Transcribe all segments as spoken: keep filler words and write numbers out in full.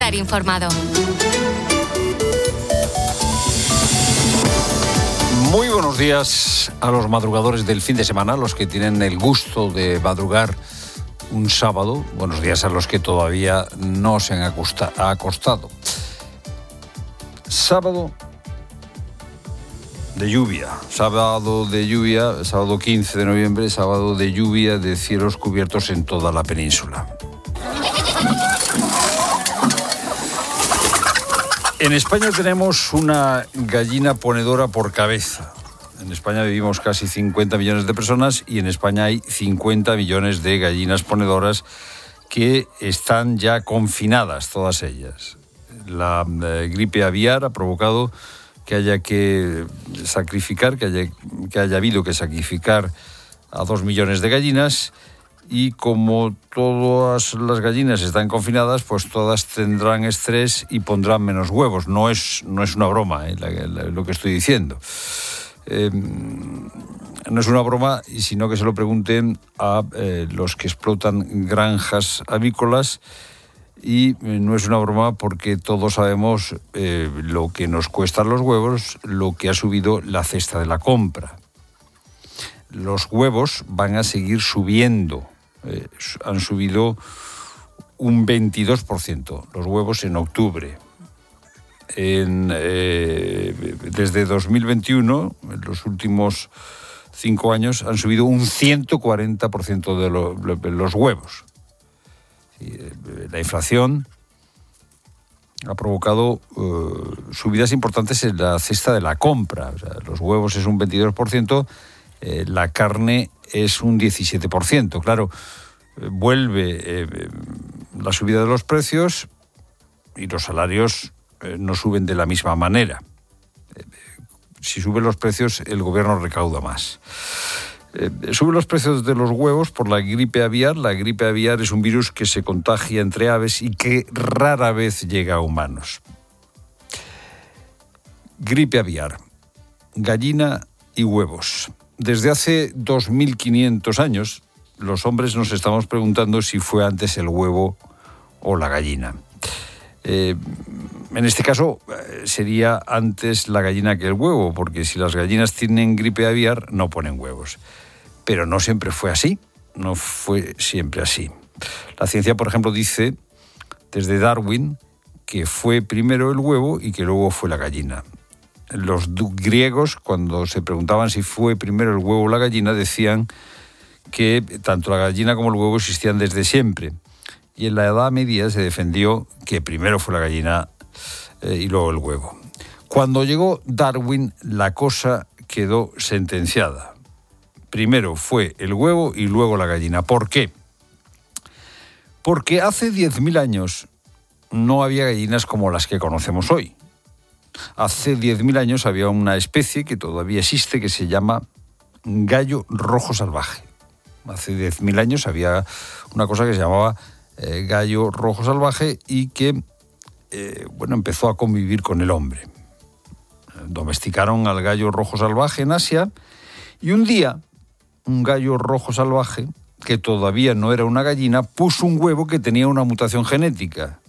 estar informado. Muy buenos días a los madrugadores del fin de semana, los que tienen el gusto de madrugar un sábado. Buenos días a los que todavía no se han acosta- acostado. Sábado de lluvia, sábado de lluvia, sábado quince de noviembre, sábado de lluvia de cielos cubiertos en toda la península. En España tenemos una gallina ponedora por cabeza. En España vivimos casi cincuenta millones de personas y en España hay cincuenta millones de gallinas ponedoras que están ya confinadas, todas ellas. La eh, gripe aviar ha provocado que haya que sacrificar, que haya, que haya habido que sacrificar a dos millones de gallinas. Y como todas las gallinas están confinadas, pues todas tendrán estrés y pondrán menos huevos. No es, no es una broma, ¿eh? la, la, lo que estoy diciendo. Eh, no es una broma, sino que se lo pregunten a eh, los que explotan granjas avícolas. Y no es una broma porque todos sabemos eh, lo que nos cuestan los huevos, lo que ha subido la cesta de la compra. Los huevos van a seguir subiendo. Eh, han subido un veintidós por ciento los huevos en octubre. En, eh, desde dos mil veintiuno, en los últimos cinco años, han subido un ciento cuarenta por ciento de, lo, de los huevos. La inflación ha provocado uh, subidas importantes en la cesta de la compra. O sea, los huevos es un veintidós por ciento, eh, la carne es un diecisiete por ciento. Claro, eh, vuelve eh, la subida de los precios y los salarios eh, no suben de la misma manera. Eh, si suben los precios, el gobierno recauda más. Eh, suben los precios de los huevos por la gripe aviar. La gripe aviar es un virus que se contagia entre aves y que rara vez llega a humanos. Gripe aviar, gallina y huevos. Desde hace dos mil quinientos años, los hombres nos estamos preguntando si fue antes el huevo o la gallina. Eh, en este caso, eh, sería antes la gallina que el huevo, porque si las gallinas tienen gripe aviar, no ponen huevos. Pero no siempre fue así, no fue siempre así. La ciencia, por ejemplo, dice, desde Darwin, que fue primero el huevo y que luego fue la gallina. Los griegos, cuando se preguntaban si fue primero el huevo o la gallina, decían que tanto la gallina como el huevo existían desde siempre. Y en la Edad Media se defendió que primero fue la gallina eh, y luego el huevo. Cuando llegó Darwin, la cosa quedó sentenciada. Primero fue el huevo y luego la gallina. ¿Por qué? Porque hace diez mil años no había gallinas como las que conocemos hoy. Hace diez mil años había una especie que todavía existe que se llama gallo rojo salvaje. Hace diez mil años había una cosa que se llamaba eh, gallo rojo salvaje y que eh, bueno, empezó a convivir con el hombre. Domesticaron al gallo rojo salvaje en Asia y un día un gallo rojo salvaje, que todavía no era una gallina, puso un huevo que tenía una mutación genética.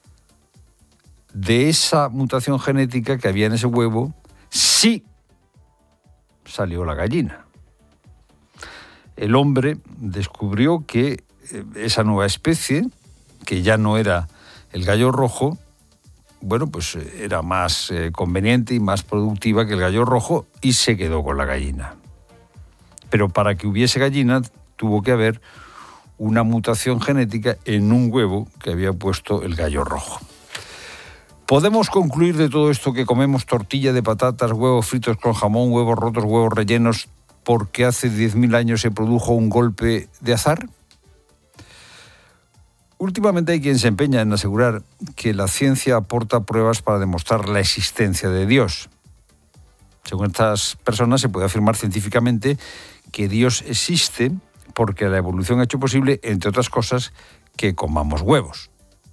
De esa mutación genética que había en ese huevo, sí salió la gallina. El hombre descubrió que esa nueva especie, que ya no era el gallo rojo, bueno, pues era más eh, conveniente y más productiva que el gallo rojo y se quedó con la gallina. Pero para que hubiese gallina tuvo que haber una mutación genética en un huevo que había puesto el gallo rojo. ¿Podemos concluir de todo esto que comemos tortilla de patatas, huevos fritos con jamón, huevos rotos, huevos rellenos, porque hace diez mil años se produjo un golpe de azar? Últimamente hay quien se empeña en asegurar que la ciencia aporta pruebas para demostrar la existencia de Dios. Según estas personas, se puede afirmar científicamente que Dios existe porque la evolución ha hecho posible, entre otras cosas, que comamos huevos.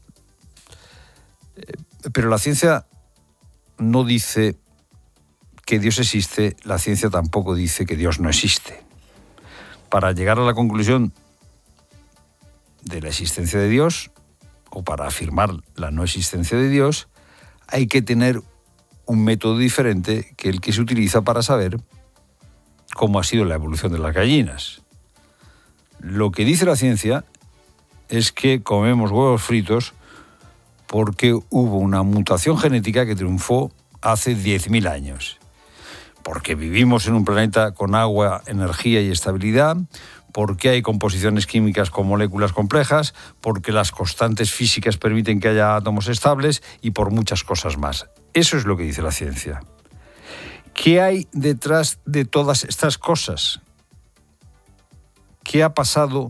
Pero la ciencia no dice que Dios existe, la ciencia tampoco dice que Dios no existe. Para llegar a la conclusión de la existencia de Dios o para afirmar la no existencia de Dios, hay que tener un método diferente que el que se utiliza para saber cómo ha sido la evolución de las gallinas. Lo que dice la ciencia es que comemos huevos fritos porque hubo una mutación genética que triunfó hace diez mil años. Porque vivimos en un planeta con agua, energía y estabilidad, porque hay composiciones químicas con moléculas complejas, porque las constantes físicas permiten que haya átomos estables y por muchas cosas más. Eso es lo que dice la ciencia. ¿Qué hay detrás de todas estas cosas? ¿Qué ha pasado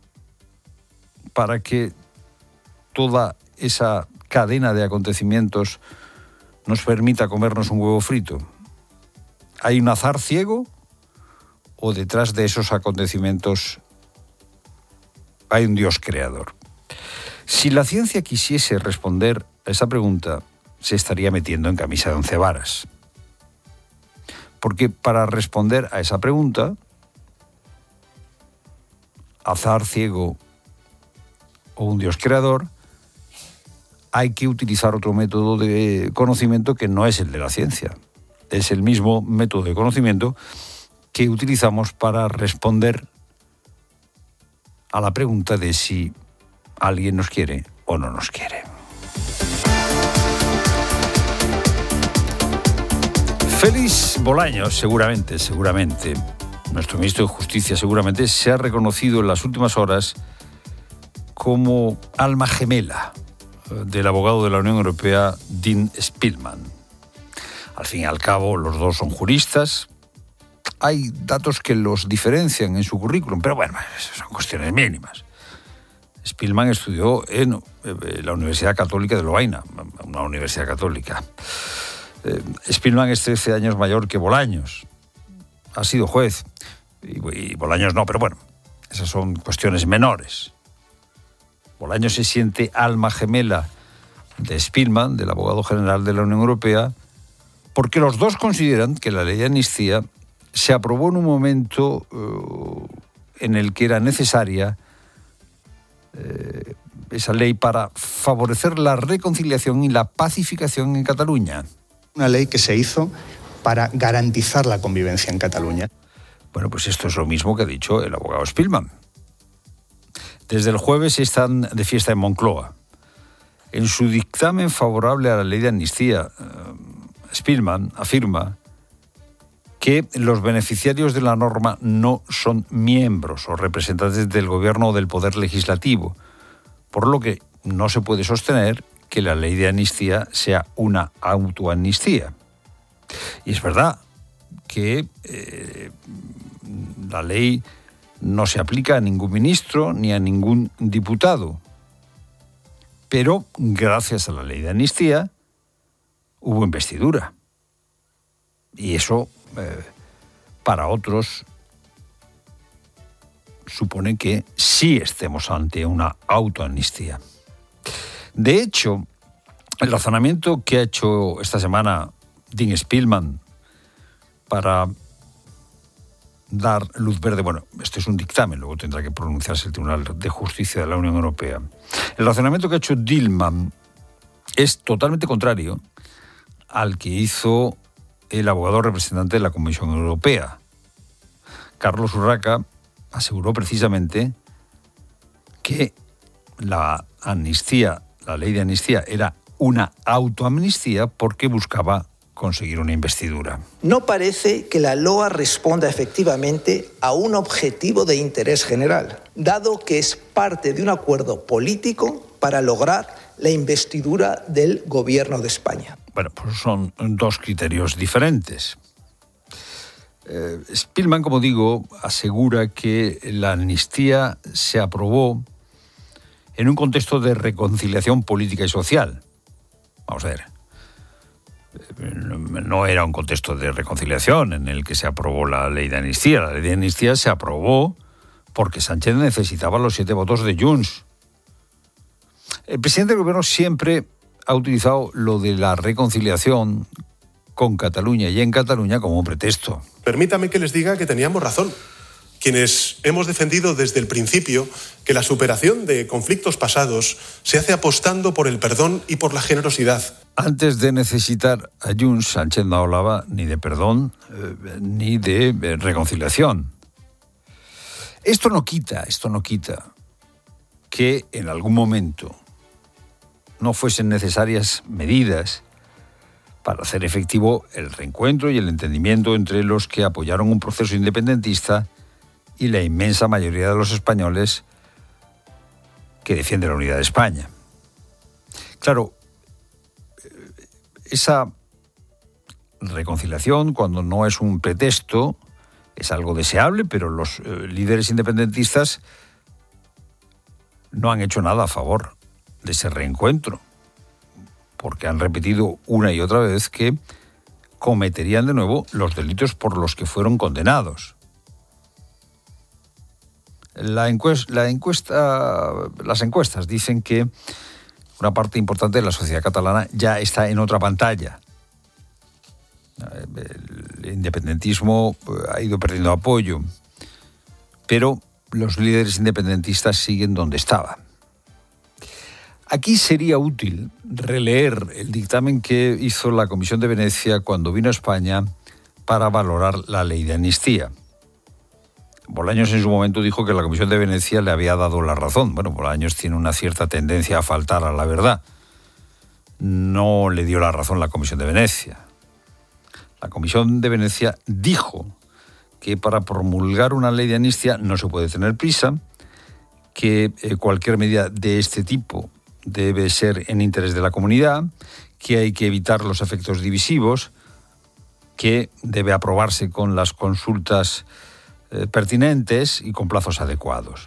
para que toda esa cadena de acontecimientos nos permita comernos un huevo frito? ¿Hay un azar ciego? ¿O detrás de esos acontecimientos hay un Dios creador? Si la ciencia quisiese responder a esa pregunta, se estaría metiendo en camisa de once varas. Porque para responder a esa pregunta, azar ciego o un Dios creador, hay que utilizar otro método de conocimiento que no es el de la ciencia. Es el mismo método de conocimiento que utilizamos para responder a la pregunta de si alguien nos quiere o no nos quiere. Félix Bolaños, seguramente, seguramente, nuestro ministro de Justicia seguramente, se ha reconocido en las últimas horas como alma gemela del abogado de la Unión Europea, Dean Spillman. Al fin y al cabo, los dos son juristas. Hay datos que los diferencian en su currículum, pero bueno, son cuestiones mínimas. Spillman estudió en la Universidad Católica de Lovaina, una universidad católica. Eh, Spillman es trece años mayor que Bolaños. Ha sido juez. Y, y Bolaños no, pero bueno, esas son cuestiones menores. Bolaños se siente alma gemela de Spillman, del abogado general de la Unión Europea, porque los dos consideran que la ley de amnistía se aprobó en un momento uh, en el que era necesaria eh, esa ley para favorecer la reconciliación y la pacificación en Cataluña. Una ley que se hizo para garantizar la convivencia en Cataluña. Bueno, pues esto es lo mismo que ha dicho el abogado Spillman. Desde el jueves están de fiesta en Moncloa. En su dictamen favorable a la ley de amnistía, uh, Spillman afirma que los beneficiarios de la norma no son miembros o representantes del gobierno o del poder legislativo, por lo que no se puede sostener que la ley de amnistía sea una autoamnistía. Y es verdad que eh, la ley no se aplica a ningún ministro ni a ningún diputado, pero gracias a la ley de amnistía hubo investidura. Y eso, eh, para otros, supone que sí estemos ante una autoamnistía. De hecho, el razonamiento que ha hecho esta semana Dean Spillman para dar luz verde, bueno, este es un dictamen, luego tendrá que pronunciarse el Tribunal de Justicia de la Unión Europea. El razonamiento que ha hecho Dillman es totalmente contrario al que hizo el abogado representante de la Comisión Europea. Carlos Urraca aseguró precisamente que la amnistía, la ley de amnistía, era una autoamnistía porque buscaba conseguir una investidura. No parece que la L O A responda efectivamente a un objetivo de interés general, dado que es parte de un acuerdo político para lograr la investidura del Gobierno de España. Bueno, pues son dos criterios diferentes. Eh, Spillman, como digo, asegura que la amnistía se aprobó en un contexto de reconciliación política y social. Vamos a ver. No era un contexto de reconciliación en el que se aprobó la ley de amnistía. La ley de amnistía se aprobó porque Sánchez necesitaba los siete votos de Junts. El presidente del gobierno siempre ha utilizado lo de la reconciliación con Cataluña y en Cataluña como un pretexto. Permítame que les diga que teníamos razón. quienes hemos defendido desde el principio que la superación de conflictos pasados se hace apostando por el perdón y por la generosidad. Antes de necesitar a Junts, Sánchez no hablaba ni de perdón eh, ni de eh, reconciliación. Esto no quita, esto no quita que en algún momento no fuesen necesarias medidas para hacer efectivo el reencuentro y el entendimiento entre los que apoyaron un proceso independentista y la inmensa mayoría de los españoles que defienden la unidad de España. Claro, esa reconciliación, cuando no es un pretexto, es algo deseable, pero los eh, líderes independentistas no han hecho nada a favor de ese reencuentro, porque han repetido una y otra vez que cometerían de nuevo los delitos por los que fueron condenados. La encuesta, la encuesta, las encuestas dicen que una parte importante de la sociedad catalana ya está en otra pantalla. El independentismo ha ido perdiendo apoyo, pero los líderes independentistas siguen donde estaban. Aquí sería útil releer el dictamen que hizo la Comisión de Venecia cuando vino a España para valorar la ley de amnistía. Bolaños en su momento dijo que la Comisión de Venecia le había dado la razón. Bueno, Bolaños tiene una cierta tendencia a faltar a la verdad. No le dio la razón la Comisión de Venecia. La Comisión de Venecia dijo que para promulgar una ley de amnistía no se puede tener prisa, que eh, cualquier medida de este tipo debe ser en interés de la comunidad, que hay que evitar los efectos divisivos, que debe aprobarse con las consultas eh, pertinentes y con plazos adecuados.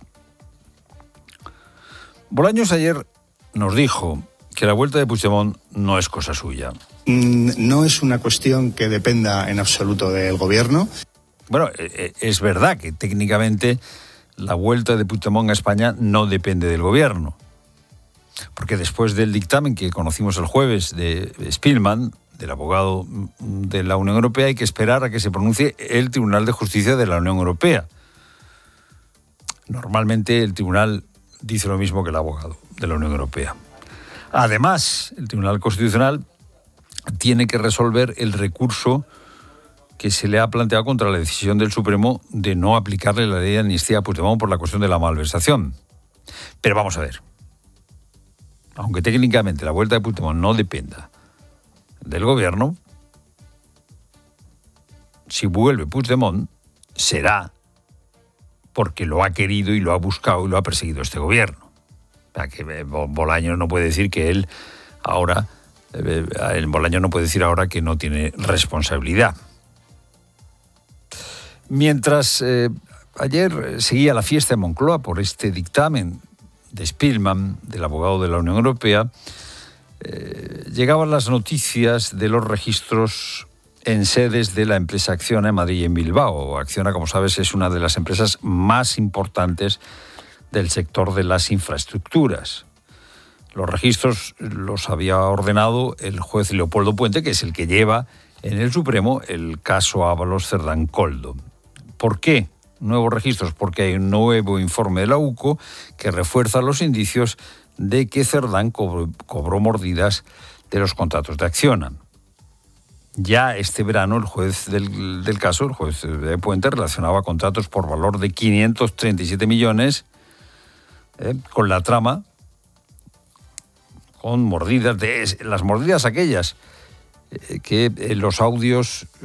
Bolaños ayer nos dijo que la vuelta de Puigdemont no es cosa suya. No es una cuestión que dependa en absoluto del gobierno. Bueno, es verdad que técnicamente la vuelta de Puigdemont a España no depende del gobierno, porque después del dictamen que conocimos el jueves de Spillman, del abogado de la Unión Europea, hay que esperar a que se pronuncie el Tribunal de Justicia de la Unión Europea. Normalmente el tribunal dice lo mismo que el abogado de la Unión Europea. Además, el Tribunal Constitucional tiene que resolver el recurso que se le ha planteado contra la decisión del Supremo de no aplicarle la ley de amnistía a Puigdemont por la cuestión de la malversación. Pero vamos a ver. Aunque técnicamente la vuelta de Puigdemont no dependa del gobierno, si vuelve Puigdemont, será porque lo ha querido y lo ha buscado y lo ha perseguido este gobierno. O sea, que Bolaños no puede decir que él ahora, el Bolaños no puede decir ahora que no tiene responsabilidad. Mientras eh, ayer seguía la fiesta en Moncloa por este dictamen de Spillman, del abogado de la Unión Europea, eh, llegaban las noticias de los registros en sedes de la empresa Acciona en Madrid y en Bilbao. Acciona, como sabes, es una de las empresas más importantes del sector de las infraestructuras. Los registros los había ordenado el juez Leopoldo Puente, que es el que lleva en el Supremo el caso Ábalos Cerdán Coldo. ¿Por qué nuevos registros? Porque hay un nuevo informe de la U C O que refuerza los indicios de que Cerdán cobró, cobró mordidas de los contratos de Acciona. Ya este verano el juez del, del caso, el juez de Puente, relacionaba contratos por valor de quinientos treinta y siete millones eh, con la trama, con mordidas, de las mordidas aquellas eh, que en los audios... Eh,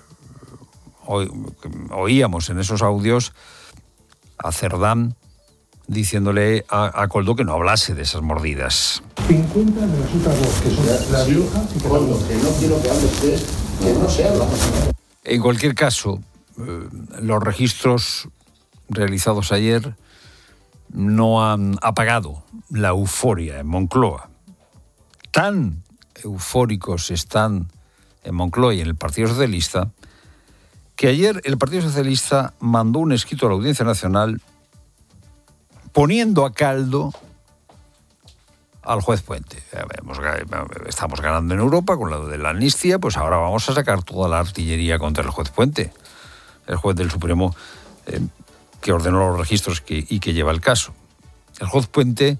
oíamos en esos audios a Cerdán diciéndole a, a Coldo que no hablase de esas mordidas. cincuenta de las otras dos, que son La Rioja y Cataluña. Que no quiero que hable usted, que no se habla. En cualquier caso, eh, los registros realizados ayer no han apagado la euforia en Moncloa. Tan eufóricos están en Moncloa y en el Partido Socialista que ayer el Partido Socialista mandó un escrito a la Audiencia Nacional poniendo a caldo al juez Puente. Estamos ganando en Europa con lo de la amnistía, pues ahora vamos a sacar toda la artillería contra el juez Puente. El juez del Supremo eh, que ordenó los registros que, y que lleva el caso. El juez Puente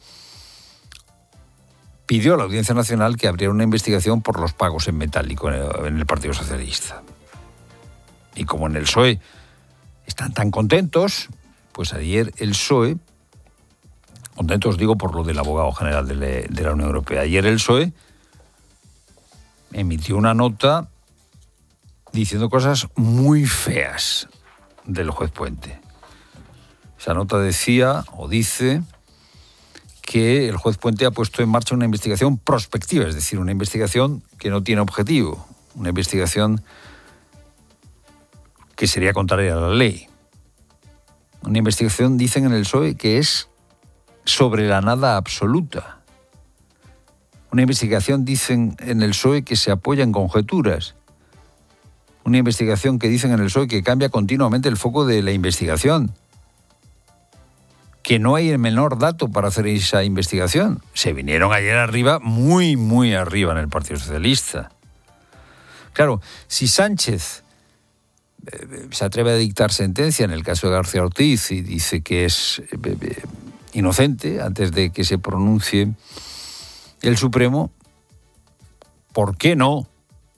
pidió a la Audiencia Nacional que abriera una investigación por los pagos en metálico en el, en el Partido Socialista. Y como en el P S O E están tan contentos, pues ayer el P S O E, contentos digo por lo del abogado general de, le, de la Unión Europea, ayer el P S O E emitió una nota diciendo cosas muy feas del juez Puente. Esa nota decía, o dice, que el juez Puente ha puesto en marcha una investigación prospectiva, es decir, una investigación que no tiene objetivo, una investigación que sería contraria a la ley. Una investigación, dicen en el P S O E, que es sobre la nada absoluta. Una investigación, dicen en el P S O E, que se apoya en conjeturas. Una investigación que dicen en el P S O E que cambia continuamente el foco de la investigación. Que no hay el menor dato para hacer esa investigación. Se vinieron ayer arriba, muy, muy arriba en el Partido Socialista. Claro, si Sánchez eh, se atreve a dictar sentencia en el caso de García Ortiz y dice que es eh, eh, inocente antes de que se pronuncie el Supremo, ¿por qué no?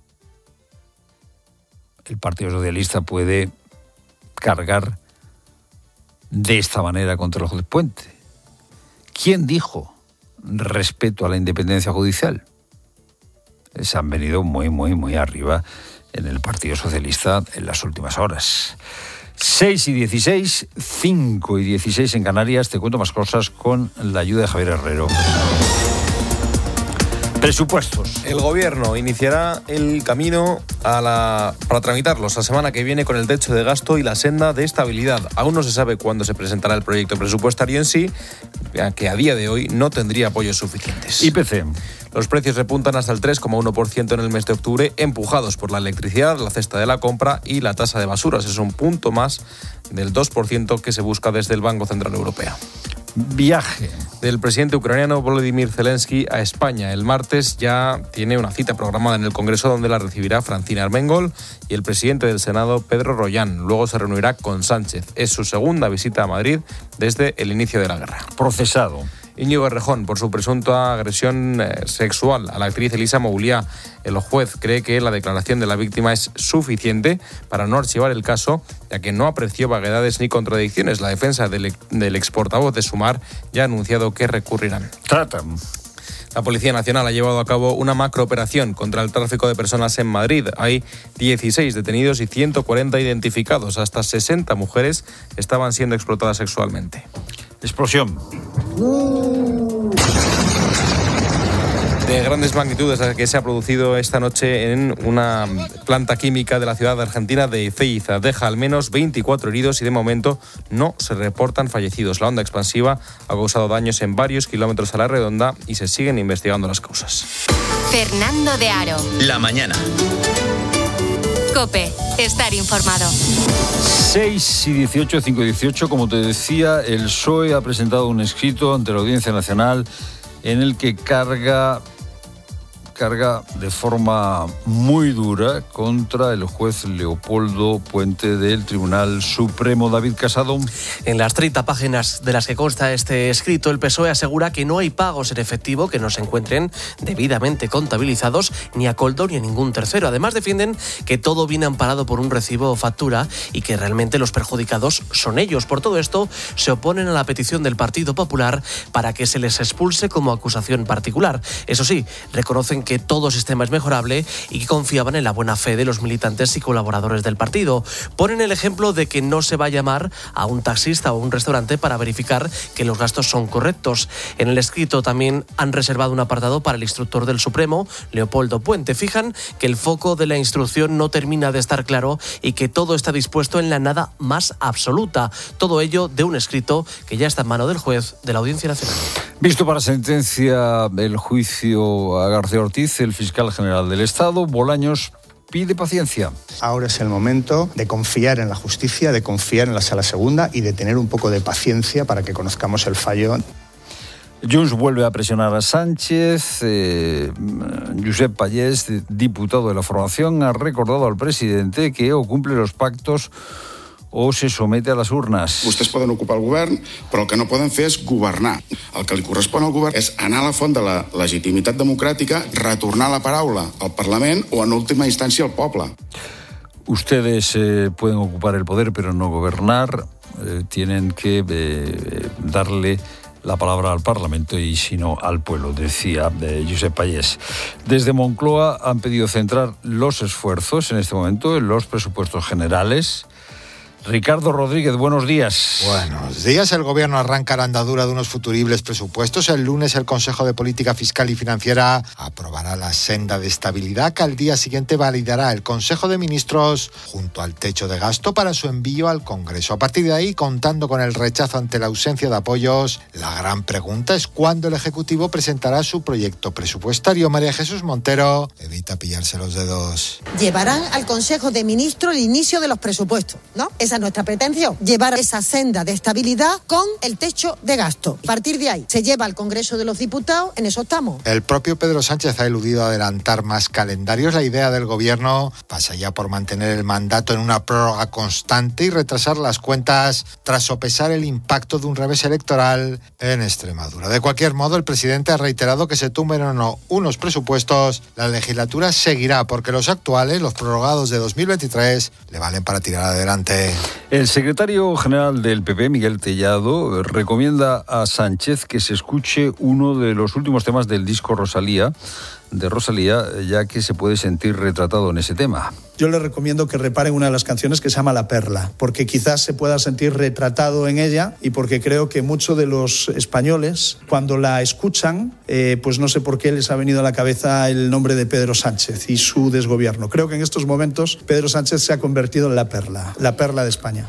El Partido Socialista puede cargar de esta manera contra el juez Puente. ¿Quién dijo respeto a la independencia judicial? Se han venido muy, muy, muy arriba en el Partido Socialista en las últimas horas. seis y dieciséis, cinco y dieciséis en Canarias. Te cuento más cosas con la ayuda de Javier Herrero. Presupuestos. El Gobierno iniciará el camino a la, para tramitarlos la semana que viene con el techo de gasto y la senda de estabilidad. Aún no se sabe cuándo se presentará el proyecto presupuestario en sí, que a día de hoy no tendría apoyos suficientes. I P C. Los precios repuntan hasta el tres coma uno por ciento en el mes de octubre, empujados por la electricidad, la cesta de la compra y la tasa de basuras. Es un punto más del dos por ciento que se busca desde el Banco Central Europeo. Viaje. Del presidente ucraniano Volodymyr Zelensky a España. El martes ya tiene una cita programada en el Congreso donde la recibirá Francina Armengol y el presidente del Senado, Pedro Rollán. Luego se reunirá con Sánchez. Es su segunda visita a Madrid desde el inicio de la guerra. Procesado. Íñigo Errejón, por su presunta agresión sexual a la actriz Elisa Mouliá. El juez cree que la declaración de la víctima es suficiente para no archivar el caso, ya que no apreció vaguedades ni contradicciones. La defensa del, del exportavoz de Sumar ya ha anunciado que recurrirán. Tratan. La Policía Nacional ha llevado a cabo una macrooperación contra el tráfico de personas en Madrid. Hay dieciséis detenidos y ciento cuarenta identificados. Hasta sesenta mujeres estaban siendo explotadas sexualmente. Explosión. De grandes magnitudes la que se ha producido esta noche en una planta química de la ciudad argentina de Ezeiza. Deja al menos veinticuatro heridos y de momento no se reportan fallecidos. La onda expansiva ha causado daños en varios kilómetros a la redonda y se siguen investigando las causas. Fernando de Aro. La mañana. COPE. Estar informado. seis y dieciocho, cinco y dieciocho, como te decía, el P S O E ha presentado un escrito ante la Audiencia Nacional en el que carga, carga de forma muy dura contra el juez Leopoldo Puente del Tribunal Supremo. David Casado. En las treinta páginas de las que consta este escrito, el P S O E asegura que no hay pagos en efectivo que no se encuentren debidamente contabilizados ni a Coldo ni a ningún tercero. Además, defienden que todo viene amparado por un recibo o factura y que realmente los perjudicados son ellos. Por todo esto, se oponen a la petición del Partido Popular para que se les expulse como acusación particular. Eso sí, reconocen que todo sistema es mejorable y que confiaban en la buena fe de los militantes y colaboradores del partido. Ponen el ejemplo de que no se va a llamar a un taxista o un restaurante para verificar que los gastos son correctos. En el escrito también han reservado un apartado para el instructor del Supremo, Leopoldo Puente. Fijan que el foco de la instrucción no termina de estar claro y que todo está dispuesto en la nada más absoluta. Todo ello de un escrito que ya está en mano del juez de la Audiencia Nacional. Visto para sentencia el juicio a García Ortiz, el fiscal general del Estado, Bolaños, pide paciencia. Ahora es el momento de confiar en la justicia, de confiar en la Sala Segunda y de tener un poco de paciencia para que conozcamos el fallo. Junts vuelve a presionar a Sánchez. Eh, Josep Pallés, diputado de la formación, ha recordado al presidente que o cumple los pactos o se somete a les urnes. Vostès poden ocupar el govern, però el que no poden fer és governar. El que li correspon al govern és anar a la font de la legitimitat democràtica, retornar la paraula al Parlament o, en última instància, al poble. Ustedes eh, pueden ocupar el poder, pero no gobernar. Eh, tienen que eh, darle la palabra al Parlamento y si no al pueblo, decía eh, Josep Pallés. Desde Moncloa han pedido centrar los esfuerzos en este momento en los presupuestos generales. Ricardo Rodríguez, buenos días. Buenos días. El Gobierno arranca la andadura de unos futuribles presupuestos. El lunes el Consejo de Política Fiscal y Financiera aprobará la senda de estabilidad que al día siguiente validará el Consejo de Ministros junto al techo de gasto para su envío al Congreso. A partir de ahí, contando con el rechazo ante la ausencia de apoyos, la gran pregunta es cuándo el Ejecutivo presentará su proyecto presupuestario. María Jesús Montero evita pillarse los dedos. Llevarán al Consejo de Ministros el inicio de los presupuestos, ¿no? Esa es nuestra pretensión, llevar esa senda de estabilidad con el techo de gasto. A partir de ahí, se lleva al Congreso de los Diputados, en eso estamos. El propio Pedro Sánchez ha eludido adelantar más calendarios. La idea del Gobierno pasa ya por mantener el mandato en una prórroga constante y retrasar las cuentas tras sopesar el impacto de un revés electoral en Extremadura. De cualquier modo, el presidente ha reiterado que se tumben o no unos presupuestos, la legislatura seguirá porque los actuales, los prorrogados de dos mil veintitrés, le valen para tirar adelante. El secretario general del P P, Miguel Tellado, recomienda a Sánchez que se escuche uno de los últimos temas del disco Rosalía, de Rosalía, ya que se puede sentir retratado en ese tema. Yo le recomiendo que reparen una de las canciones que se llama La Perla, porque quizás se pueda sentir retratado en ella y porque creo que muchos de los españoles, cuando la escuchan, eh, pues no sé por qué les ha venido a la cabeza el nombre de Pedro Sánchez y su desgobierno. Creo que en estos momentos Pedro Sánchez se ha convertido en la perla, la perla de España.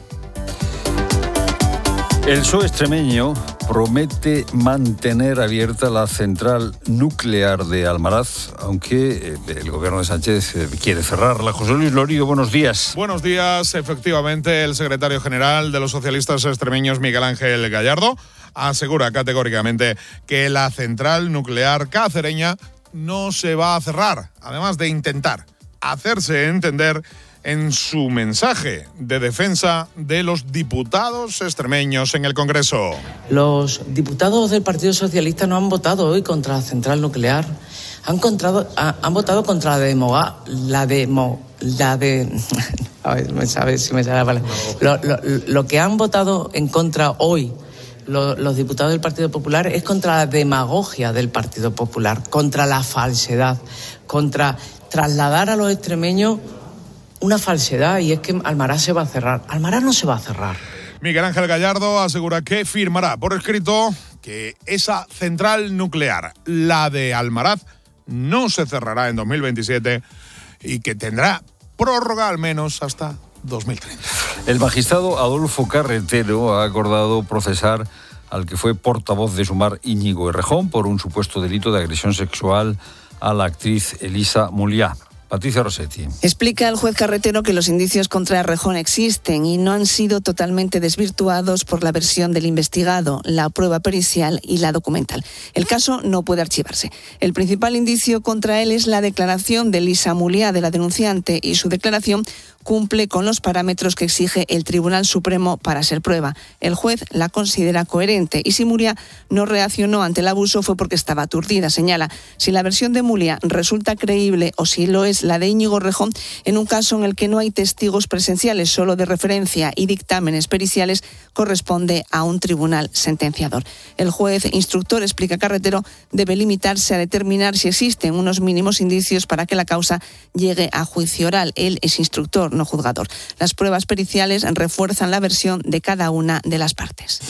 El P S O E extremeño promete mantener abierta la central nuclear de Almaraz, aunque el gobierno de Sánchez quiere cerrarla. José Luis Lorido, buenos días. Buenos días. Efectivamente, el secretario general de los socialistas extremeños, Miguel Ángel Gallardo, asegura categóricamente que la central nuclear cacereña no se va a cerrar, además de intentar hacerse entender en su mensaje de defensa de los diputados extremeños en el Congreso. Los diputados del Partido Socialista no han votado hoy contra la central nuclear. Han, contrado, ha, han votado contra la demo, la demo, la de, a ver, me sabe si me sale la palabra. Lo, lo, lo que han votado en contra hoy lo, los diputados del Partido Popular es contra la demagogia del Partido Popular, contra la falsedad, contra trasladar a los extremeños una falsedad, y es que Almaraz se va a cerrar. Almaraz no se va a cerrar. Miguel Ángel Gallardo asegura que firmará por escrito que esa central nuclear, la de Almaraz, no se cerrará en dos mil veintisiete y que tendrá prórroga al menos hasta dos mil treinta. El magistrado Adolfo Carretero ha acordado procesar al que fue portavoz de Sumar, Íñigo Errejón, por un supuesto delito de agresión sexual a la actriz Elisa Muliá. Patricia Rossetti. Explica el juez Carretero que los indicios contra Errejón existen y no han sido totalmente desvirtuados por la versión del investigado, la prueba pericial y la documental. El caso no puede archivarse. El principal indicio contra él es la declaración de Elisa Muliá, de la denunciante, y su declaración cumple con los parámetros que exige el Tribunal Supremo para ser prueba. El juez la considera coherente y si Muliá no reaccionó ante el abuso fue porque estaba aturdida, señala. Si la versión de Muliá resulta creíble o si lo es la de Íñigo Errejón, en un caso en el que no hay testigos presenciales, solo de referencia y dictámenes periciales, corresponde a un tribunal sentenciador. El juez instructor, explica Carretero, debe limitarse a determinar si existen unos mínimos indicios para que la causa llegue a juicio oral. Él es instructor, no juzgador. Las pruebas periciales refuerzan la versión de cada una de las partes.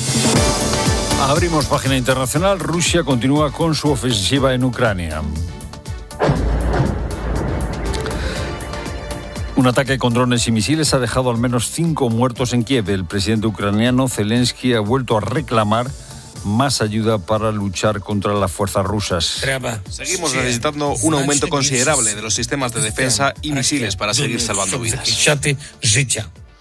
Abrimos página internacional. Rusia continúa con su ofensiva en Ucrania. Un ataque con drones y misiles ha dejado al menos cinco muertos en Kiev. El presidente ucraniano Zelensky ha vuelto a reclamar más ayuda para luchar contra las fuerzas rusas. Seguimos necesitando un aumento considerable de los sistemas de defensa y misiles para seguir salvando vidas.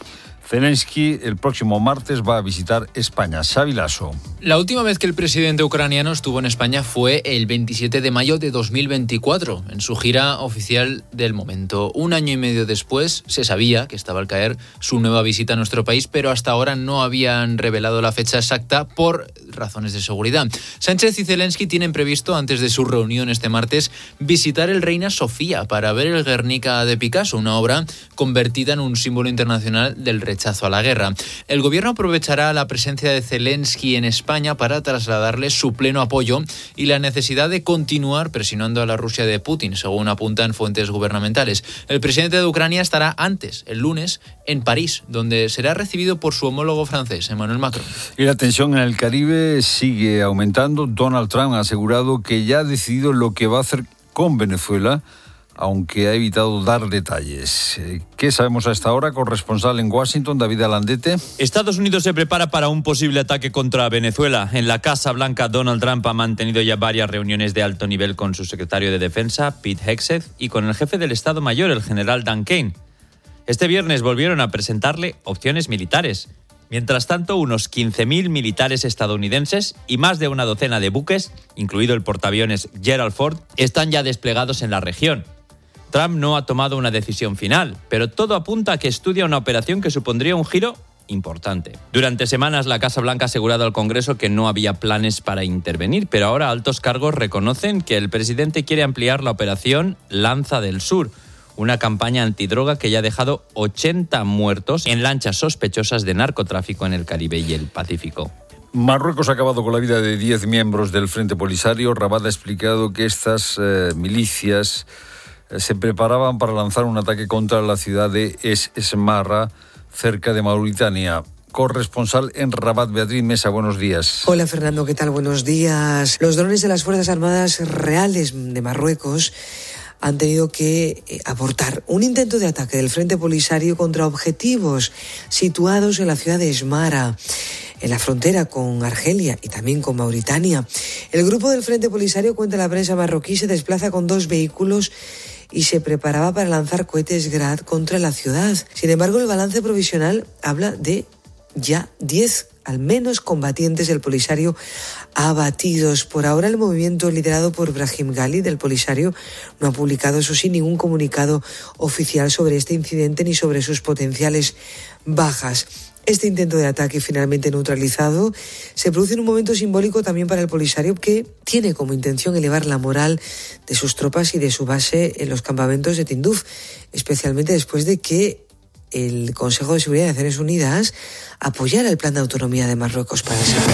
Zelensky el próximo martes va a visitar España. Xavi Lasso. La última vez que el presidente ucraniano estuvo en España fue el veintisiete de mayo de dos mil veinticuatro, en su gira oficial del momento. Un año y medio después se sabía que estaba al caer su nueva visita a nuestro país, pero hasta ahora no habían revelado la fecha exacta por razones de seguridad. Sánchez y Zelensky tienen previsto, antes de su reunión este martes, visitar el Reina Sofía para ver el Guernica de Picasso, una obra convertida en un símbolo internacional del rechazo a la guerra. El gobierno aprovechará la presencia de Zelensky en España para trasladarle su pleno apoyo y la necesidad de continuar presionando a la Rusia de Putin, según apuntan fuentes gubernamentales. El presidente de Ucrania estará antes, el lunes, en París, donde será recibido por su homólogo francés, Emmanuel Macron. Y la tensión en el Caribe sigue aumentando. Donald Trump ha asegurado que ya ha decidido lo que va a hacer con Venezuela, aunque ha evitado dar detalles. ¿Qué sabemos a esta hora? Corresponsal en Washington, David Alandete. Estados Unidos se prepara para un posible ataque contra Venezuela. En la Casa Blanca, Donald Trump ha mantenido ya varias reuniones de alto nivel con su secretario de Defensa, Pete Hegseth, y con el jefe del Estado Mayor, el general Dan Kane. Este viernes volvieron a presentarle opciones militares. Mientras tanto, unos quince mil militares estadounidenses y más de una docena de buques, incluido el portaaviones Gerald Ford, están ya desplegados en la región. Trump no ha tomado una decisión final, pero todo apunta a que estudia una operación que supondría un giro importante. Durante semanas, la Casa Blanca ha asegurado al Congreso que no había planes para intervenir, pero ahora altos cargos reconocen que el presidente quiere ampliar la operación Lanza del Sur, una campaña antidroga que ya ha dejado ochenta muertos en lanchas sospechosas de narcotráfico en el Caribe y el Pacífico. Marruecos ha acabado con la vida de diez miembros del Frente Polisario. Rabat ha explicado que estas eh, milicias eh, se preparaban para lanzar un ataque contra la ciudad de Es Esmarra, cerca de Mauritania. Corresponsal en Rabat, Beatriz Mesa, buenos días. Hola Fernando, ¿qué tal? Buenos días. Los drones de las Fuerzas Armadas Reales de Marruecos han tenido que abortar un intento de ataque del Frente Polisario contra objetivos situados en la ciudad de Esmara, en la frontera con Argelia y también con Mauritania. El grupo del Frente Polisario, cuenta la prensa marroquí, se desplaza con dos vehículos y se preparaba para lanzar cohetes Grad contra la ciudad. Sin embargo, el balance provisional habla de ya diez al menos combatientes del Polisario abatidos. Por ahora, el movimiento liderado por Brahim Ghali del Polisario no ha publicado, eso sí, ningún comunicado oficial sobre este incidente ni sobre sus potenciales bajas. Este intento de ataque, finalmente neutralizado, se produce en un momento simbólico también para el Polisario, que tiene como intención elevar la moral de sus tropas y de su base en los campamentos de Tinduf, especialmente después de que el Consejo de Seguridad de Naciones Unidas apoyara el plan de autonomía de Marruecos para el Sahel.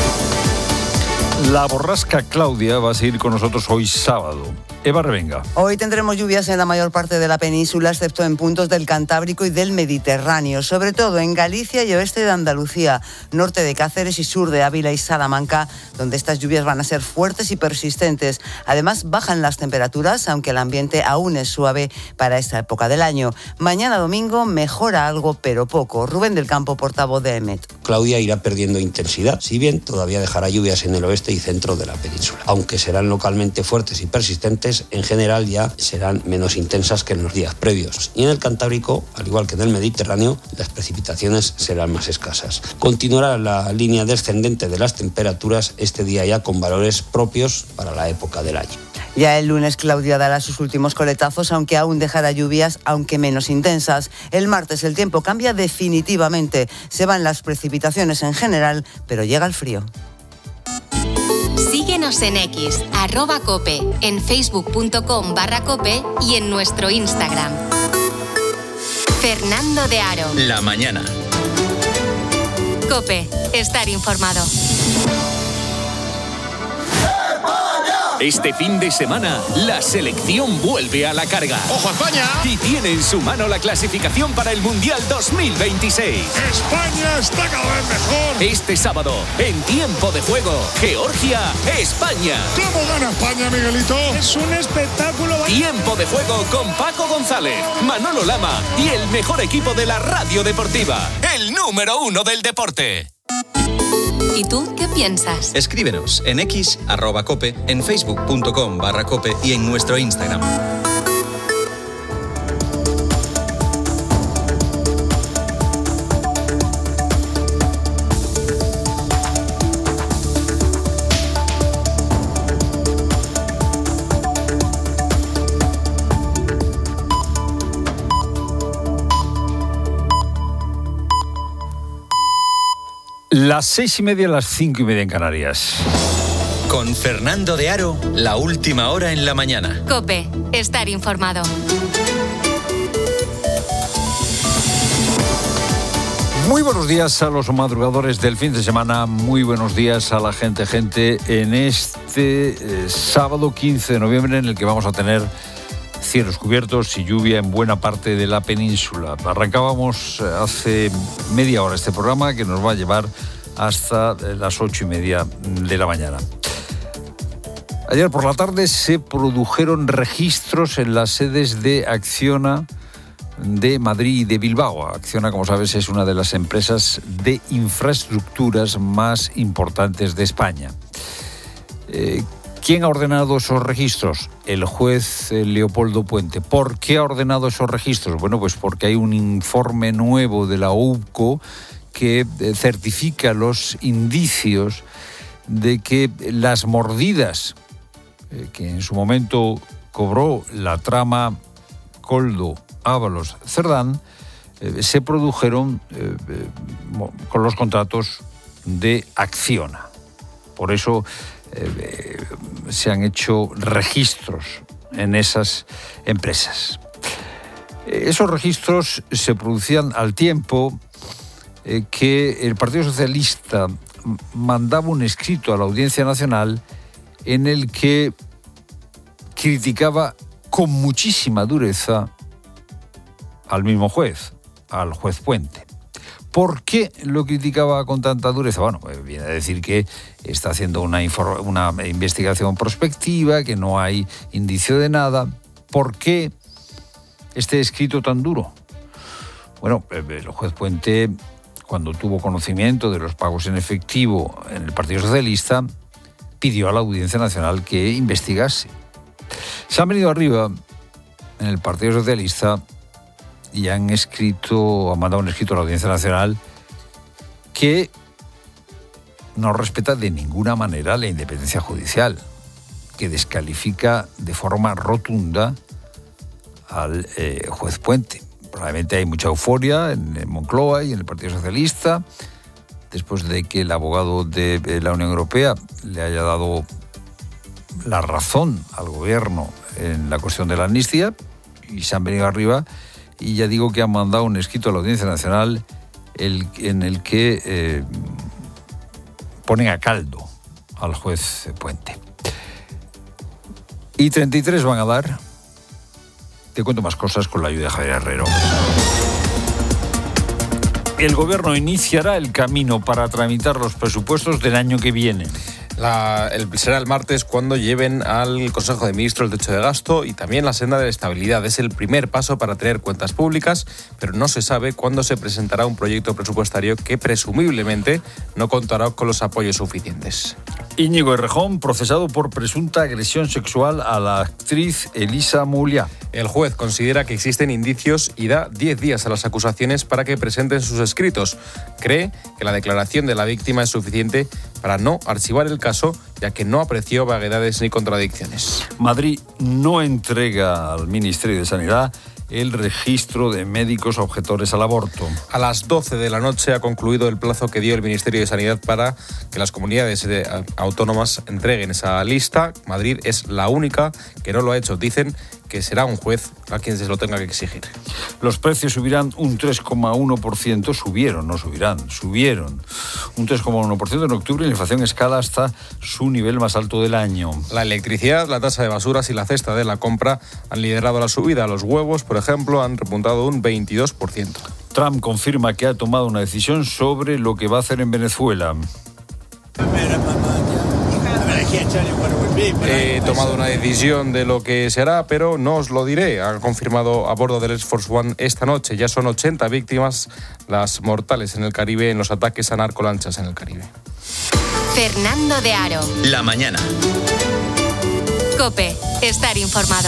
La borrasca Claudia va a seguir con nosotros hoy sábado. Eva Revenga. Hoy tendremos lluvias en la mayor parte de la península, excepto en puntos del Cantábrico y del Mediterráneo, sobre todo en Galicia y oeste de Andalucía, norte de Cáceres y sur de Ávila y Salamanca, donde estas lluvias van a ser fuertes y persistentes. Además, bajan las temperaturas, aunque el ambiente aún es suave para esta época del año. Mañana domingo mejora algo, pero poco. Rubén del Campo, portavoz de EMET. Claudia irá perdiendo intensidad, si bien todavía dejará lluvias en el oeste y centro de la península. Aunque serán localmente fuertes y persistentes, en general ya serán menos intensas que en los días previos. Y en el Cantábrico, al igual que en el Mediterráneo, las precipitaciones serán más escasas. Continuará la línea descendente de las temperaturas este día ya con valores propios para la época del año. Ya el lunes Claudia dará sus últimos coletazos, aunque aún dejará lluvias, aunque menos intensas. El martes el tiempo cambia definitivamente. Se van las precipitaciones en general, pero llega el frío. Síguenos en X, arroba cope, en facebook.com barra cope y en nuestro Instagram. Fernando de Aro. La mañana. Cope, estar informado. Este fin de semana, la selección vuelve a la carga. ¡Ojo a España! Y tiene en su mano la clasificación para el Mundial dos mil veintiséis. ¡España está cada vez mejor! Este sábado, en tiempo de juego, Georgia, España. ¿Cómo gana España, Miguelito? Es un espectáculo. Tiempo de juego con Paco González, Manolo Lama y el mejor equipo de la radio deportiva. El número uno del deporte. ¿Y tú qué piensas? Escríbenos en X, arroba cope, en facebook.com barra cope y en nuestro Instagram. Las seis y media, las cinco y media en Canarias. Con Fernando de Aro, la última hora en la mañana. COPE, estar informado. Muy buenos días a los madrugadores del fin de semana, muy buenos días a la gente, gente, en este eh, sábado quince de noviembre en el que vamos a tener cielos cubiertos y lluvia en buena parte de la península. Arrancábamos hace media hora este programa que nos va a llevar hasta las ocho y media de la mañana. Ayer por la tarde se produjeron registros en las sedes de Acciona de Madrid y de Bilbao. Acciona, como sabes, es una de las empresas de infraestructuras más importantes de España. Eh, ¿Quién ha ordenado esos registros? El juez Leopoldo Puente. ¿Por qué ha ordenado esos registros? Bueno, pues porque hay un informe nuevo de la U B C O que certifica los indicios de que las mordidas eh, que en su momento cobró la trama Koldo Ábalos Cerdán eh, se produjeron eh, eh, con los contratos de Acciona. Por eso eh, eh, se han hecho registros en esas empresas. Eh, esos registros se producían al tiempo eh, que el Partido Socialista mandaba un escrito a la Audiencia Nacional en el que criticaba con muchísima dureza al mismo juez, al juez Puente. ¿Por qué lo criticaba con tanta dureza? Bueno, pues viene a decir que está haciendo una, infor- una investigación prospectiva, que no hay indicio de nada. ¿Por qué este escrito tan duro? Bueno, el juez Puente, cuando tuvo conocimiento de los pagos en efectivo en el Partido Socialista, pidió a la Audiencia Nacional que investigase. Se han venido arriba en el Partido Socialista y han escrito, han mandado un escrito a la Audiencia Nacional que no respeta de ninguna manera la independencia judicial, que descalifica de forma rotunda al eh, juez Puente. Probablemente hay mucha euforia en, en Moncloa y en el Partido Socialista, después de que el abogado de, de la Unión Europea le haya dado la razón al gobierno en la cuestión de la amnistía, y se han venido arriba. Y ya digo que han mandado un escrito a la Audiencia Nacional el, en el que eh, ponen a caldo al juez Puente. Y treinta y tres van a dar. Te cuento más cosas con la ayuda de Javier Herrero. El Gobierno iniciará el camino para tramitar los presupuestos del año que viene. La, el, será el martes cuando lleven al Consejo de Ministros el techo de gasto y también la senda de la estabilidad. Es el primer paso para tener cuentas públicas, pero no se sabe cuándo se presentará un proyecto presupuestario que presumiblemente no contará con los apoyos suficientes. Íñigo Errejón, procesado por presunta agresión sexual a la actriz Elisa Mouliá. El juez considera que existen indicios y da diez días a las acusaciones para que presenten sus escritos. Cree que la declaración de la víctima es suficiente para no archivar el caso, ya que no apreció vaguedades ni contradicciones. Madrid no entrega al Ministerio de Sanidad el registro de médicos objetores al aborto. A las doce de la noche ha concluido el plazo que dio el Ministerio de Sanidad para que las comunidades autónomas entreguen esa lista. Madrid es la única que no lo ha hecho. Dicen que será un juez a quien se lo tenga que exigir. Los precios subirán un tres coma uno por ciento. Subieron, no subirán, subieron. Un tres coma uno por ciento en octubre y la inflación escala hasta su nivel más alto del año. La electricidad, la tasa de basuras y la cesta de la compra han liderado la subida. Los huevos, por ejemplo, han repuntado un veintidós por ciento. Trump confirma que ha tomado una decisión sobre lo que va a hacer en Venezuela. He tomado una decisión de lo que se hará, pero no os lo diré. Ha confirmado a bordo del Air Force One esta noche. Ya son ochenta víctimas las mortales en el Caribe en los ataques a narcolanchas en el Caribe. Fernando de Aro. La mañana. COPE. Estar informado.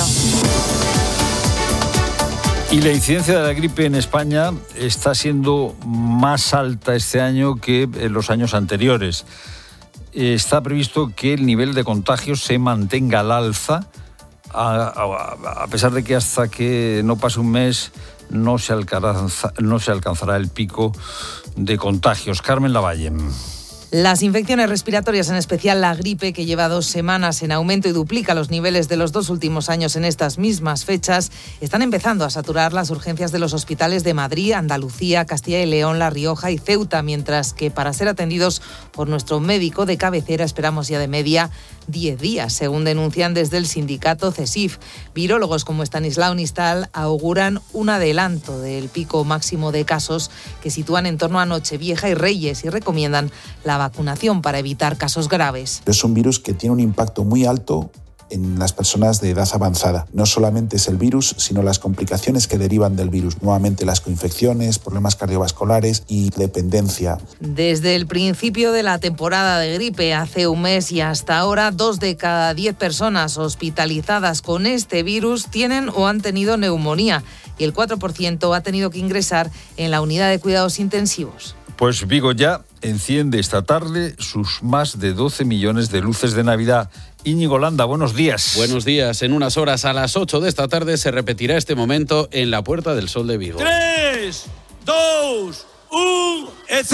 Y la incidencia de la gripe en España está siendo más alta este año que en los años anteriores. Está previsto que el nivel de contagios se mantenga al alza, a, a, a pesar de que hasta que no pase un mes no se alcanza, no se alcanzará el pico de contagios. Carmen Lavalle. Las infecciones respiratorias, en especial la gripe, que lleva dos semanas en aumento y duplica los niveles de los dos últimos años en estas mismas fechas, están empezando a saturar las urgencias de los hospitales de Madrid, Andalucía, Castilla y León, La Rioja y Ceuta, mientras que para ser atendidos por nuestro médico de cabecera esperamos ya de media diez días, según denuncian desde el sindicato CESIF. Virólogos como Estanislao Nistal auguran un adelanto del pico máximo de casos que sitúan en torno a Nochevieja y Reyes y recomiendan la vacunación para evitar casos graves. Es un virus que tiene un impacto muy alto en las personas de edad avanzada. No solamente es el virus, sino las complicaciones que derivan del virus. Nuevamente las coinfecciones, problemas cardiovasculares y dependencia. Desde el principio de la temporada de gripe, hace un mes y hasta ahora, dos de cada diez personas hospitalizadas con este virus tienen o han tenido neumonía y el cuatro por ciento ha tenido que ingresar en la unidad de cuidados intensivos. Pues Vigo ya enciende esta tarde sus más de doce millones de luces de Navidad. Íñigo Landa, buenos días. Buenos días. En unas horas, a las ocho de esta tarde, se repetirá este momento en la Puerta del Sol de Vigo. tres, dos, uno,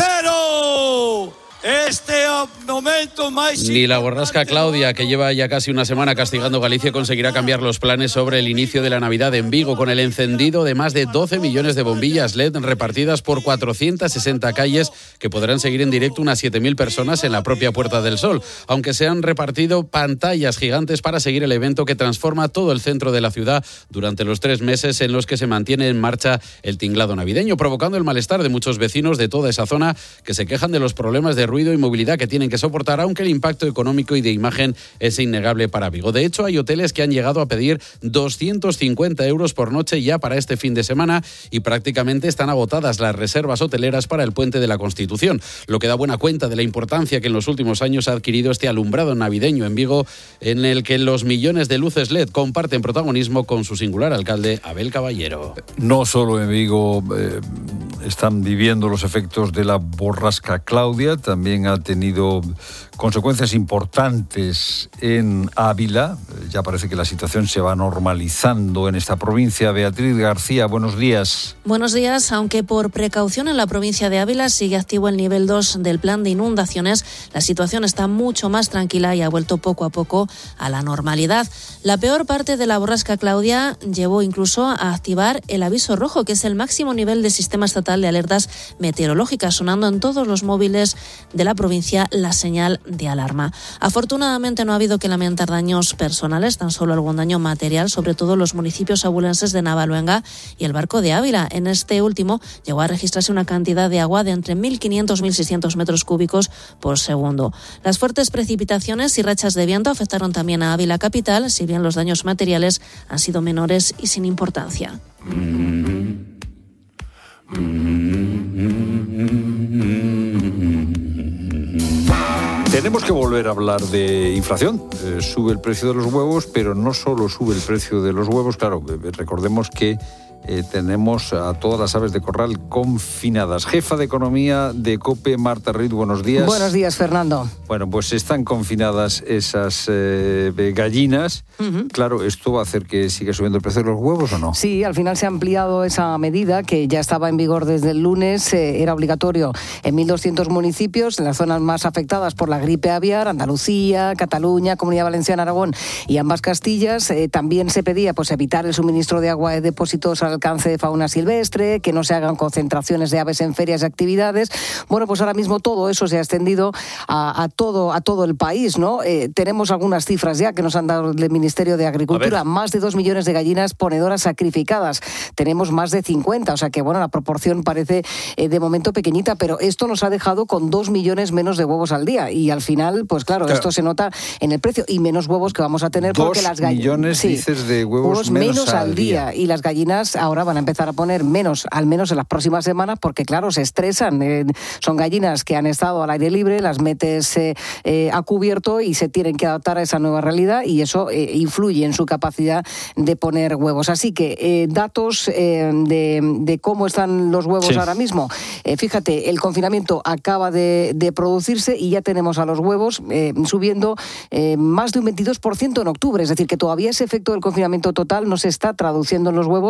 cero. Este momento más... Ni la borrasca Claudia, que lleva ya casi una semana castigando Galicia, conseguirá cambiar los planes sobre el inicio de la Navidad en Vigo, con el encendido de más de doce millones de bombillas L E D repartidas por cuatrocientas sesenta calles que podrán seguir en directo unas siete mil personas en la propia Puerta del Sol, aunque se han repartido pantallas gigantes para seguir el evento que transforma todo el centro de la ciudad durante los tres meses en los que se mantiene en marcha el tinglado navideño, provocando el malestar de muchos vecinos de toda esa zona que se quejan de los problemas de ruido y movilidad que tienen que soportar, aunque el impacto económico y de imagen es innegable para Vigo. De hecho, hay hoteles que han llegado a pedir doscientos cincuenta euros por noche ya para este fin de semana y prácticamente están agotadas las reservas hoteleras para el Puente de la Constitución, lo que da buena cuenta de la importancia que en los últimos años ha adquirido este alumbrado navideño en Vigo, en el que los millones de luces L E D comparten protagonismo con su singular alcalde, Abel Caballero. No solo en Vigo eh, están viviendo los efectos de la borrasca Claudia, también ha tenido consecuencias importantes en Ávila. Ya parece que la situación se va normalizando en esta provincia. Beatriz García, buenos días. Buenos días. Aunque por precaución en la provincia de Ávila sigue activo el nivel dos del plan de inundaciones, la situación está mucho más tranquila y ha vuelto poco a poco a la normalidad. La peor parte de la borrasca Claudia llevó incluso a activar el aviso rojo, que es el máximo nivel del Sistema Estatal de Alertas Meteorológicas, sonando en todos los móviles de la provincia la señal de alarma. Afortunadamente no ha habido que lamentar daños personales, tan solo algún daño material, sobre todo en los municipios abulenses de Navaluenga y el Barco de Ávila. En este último llegó a registrarse una cantidad de agua de entre mil quinientos y mil seiscientos metros cúbicos por segundo. Las fuertes precipitaciones y rachas de viento afectaron también a Ávila capital, si bien los daños materiales han sido menores y sin importancia. Tenemos que volver a hablar de inflación. Eh, sube el precio de los huevos, pero no solo sube el precio de los huevos. Claro, eh, recordemos que eh, tenemos a todas las aves de corral confinadas. Jefa de Economía de COPE, Marta Reid, buenos días. Buenos días, Fernando. Bueno, pues están confinadas esas eh, gallinas. Uh-huh. Claro, ¿esto va a hacer que siga subiendo el precio de los huevos o no? Sí, al final se ha ampliado esa medida que ya estaba en vigor desde el lunes. Eh, era obligatorio en mil doscientos municipios, en las zonas más afectadas por la gripe aviar, Andalucía, Cataluña, Comunidad Valenciana, Aragón y ambas Castillas. Eh, también se pedía pues evitar el suministro de agua de depósitos al alcance de fauna silvestre, que no se hagan concentraciones de aves en ferias y actividades. Bueno, pues ahora mismo todo eso se ha extendido a, a todo a todo el país, ¿no? Eh, tenemos algunas cifras ya que nos han dado el Ministerio de Agricultura. Más de dos millones de gallinas ponedoras sacrificadas. Tenemos más de cincuenta, o sea que, bueno, la proporción parece eh, de momento pequeñita, pero esto nos ha dejado con dos millones menos de huevos al día. Y al final, pues claro, claro, esto se nota en el precio y menos huevos que vamos a tener porque las gallinas... Dos millones, sí, dices, de huevos, huevos menos, menos al día. día. Y las gallinas ahora van a empezar a poner menos, al menos en las próximas semanas, porque claro, se estresan. Eh, son gallinas que han estado al aire libre, las metes eh, eh, a cubierto y se tienen que adaptar a esa nueva realidad y eso eh, influye en su capacidad de poner huevos. Así que eh, datos eh, de, de cómo están los huevos sí. ahora mismo. Eh, fíjate, el confinamiento acaba de, de producirse y ya tenemos a los huevos eh, subiendo eh, más de un veintidós por ciento en octubre. Es decir, que todavía ese efecto del confinamiento total no se está traduciendo en los huevos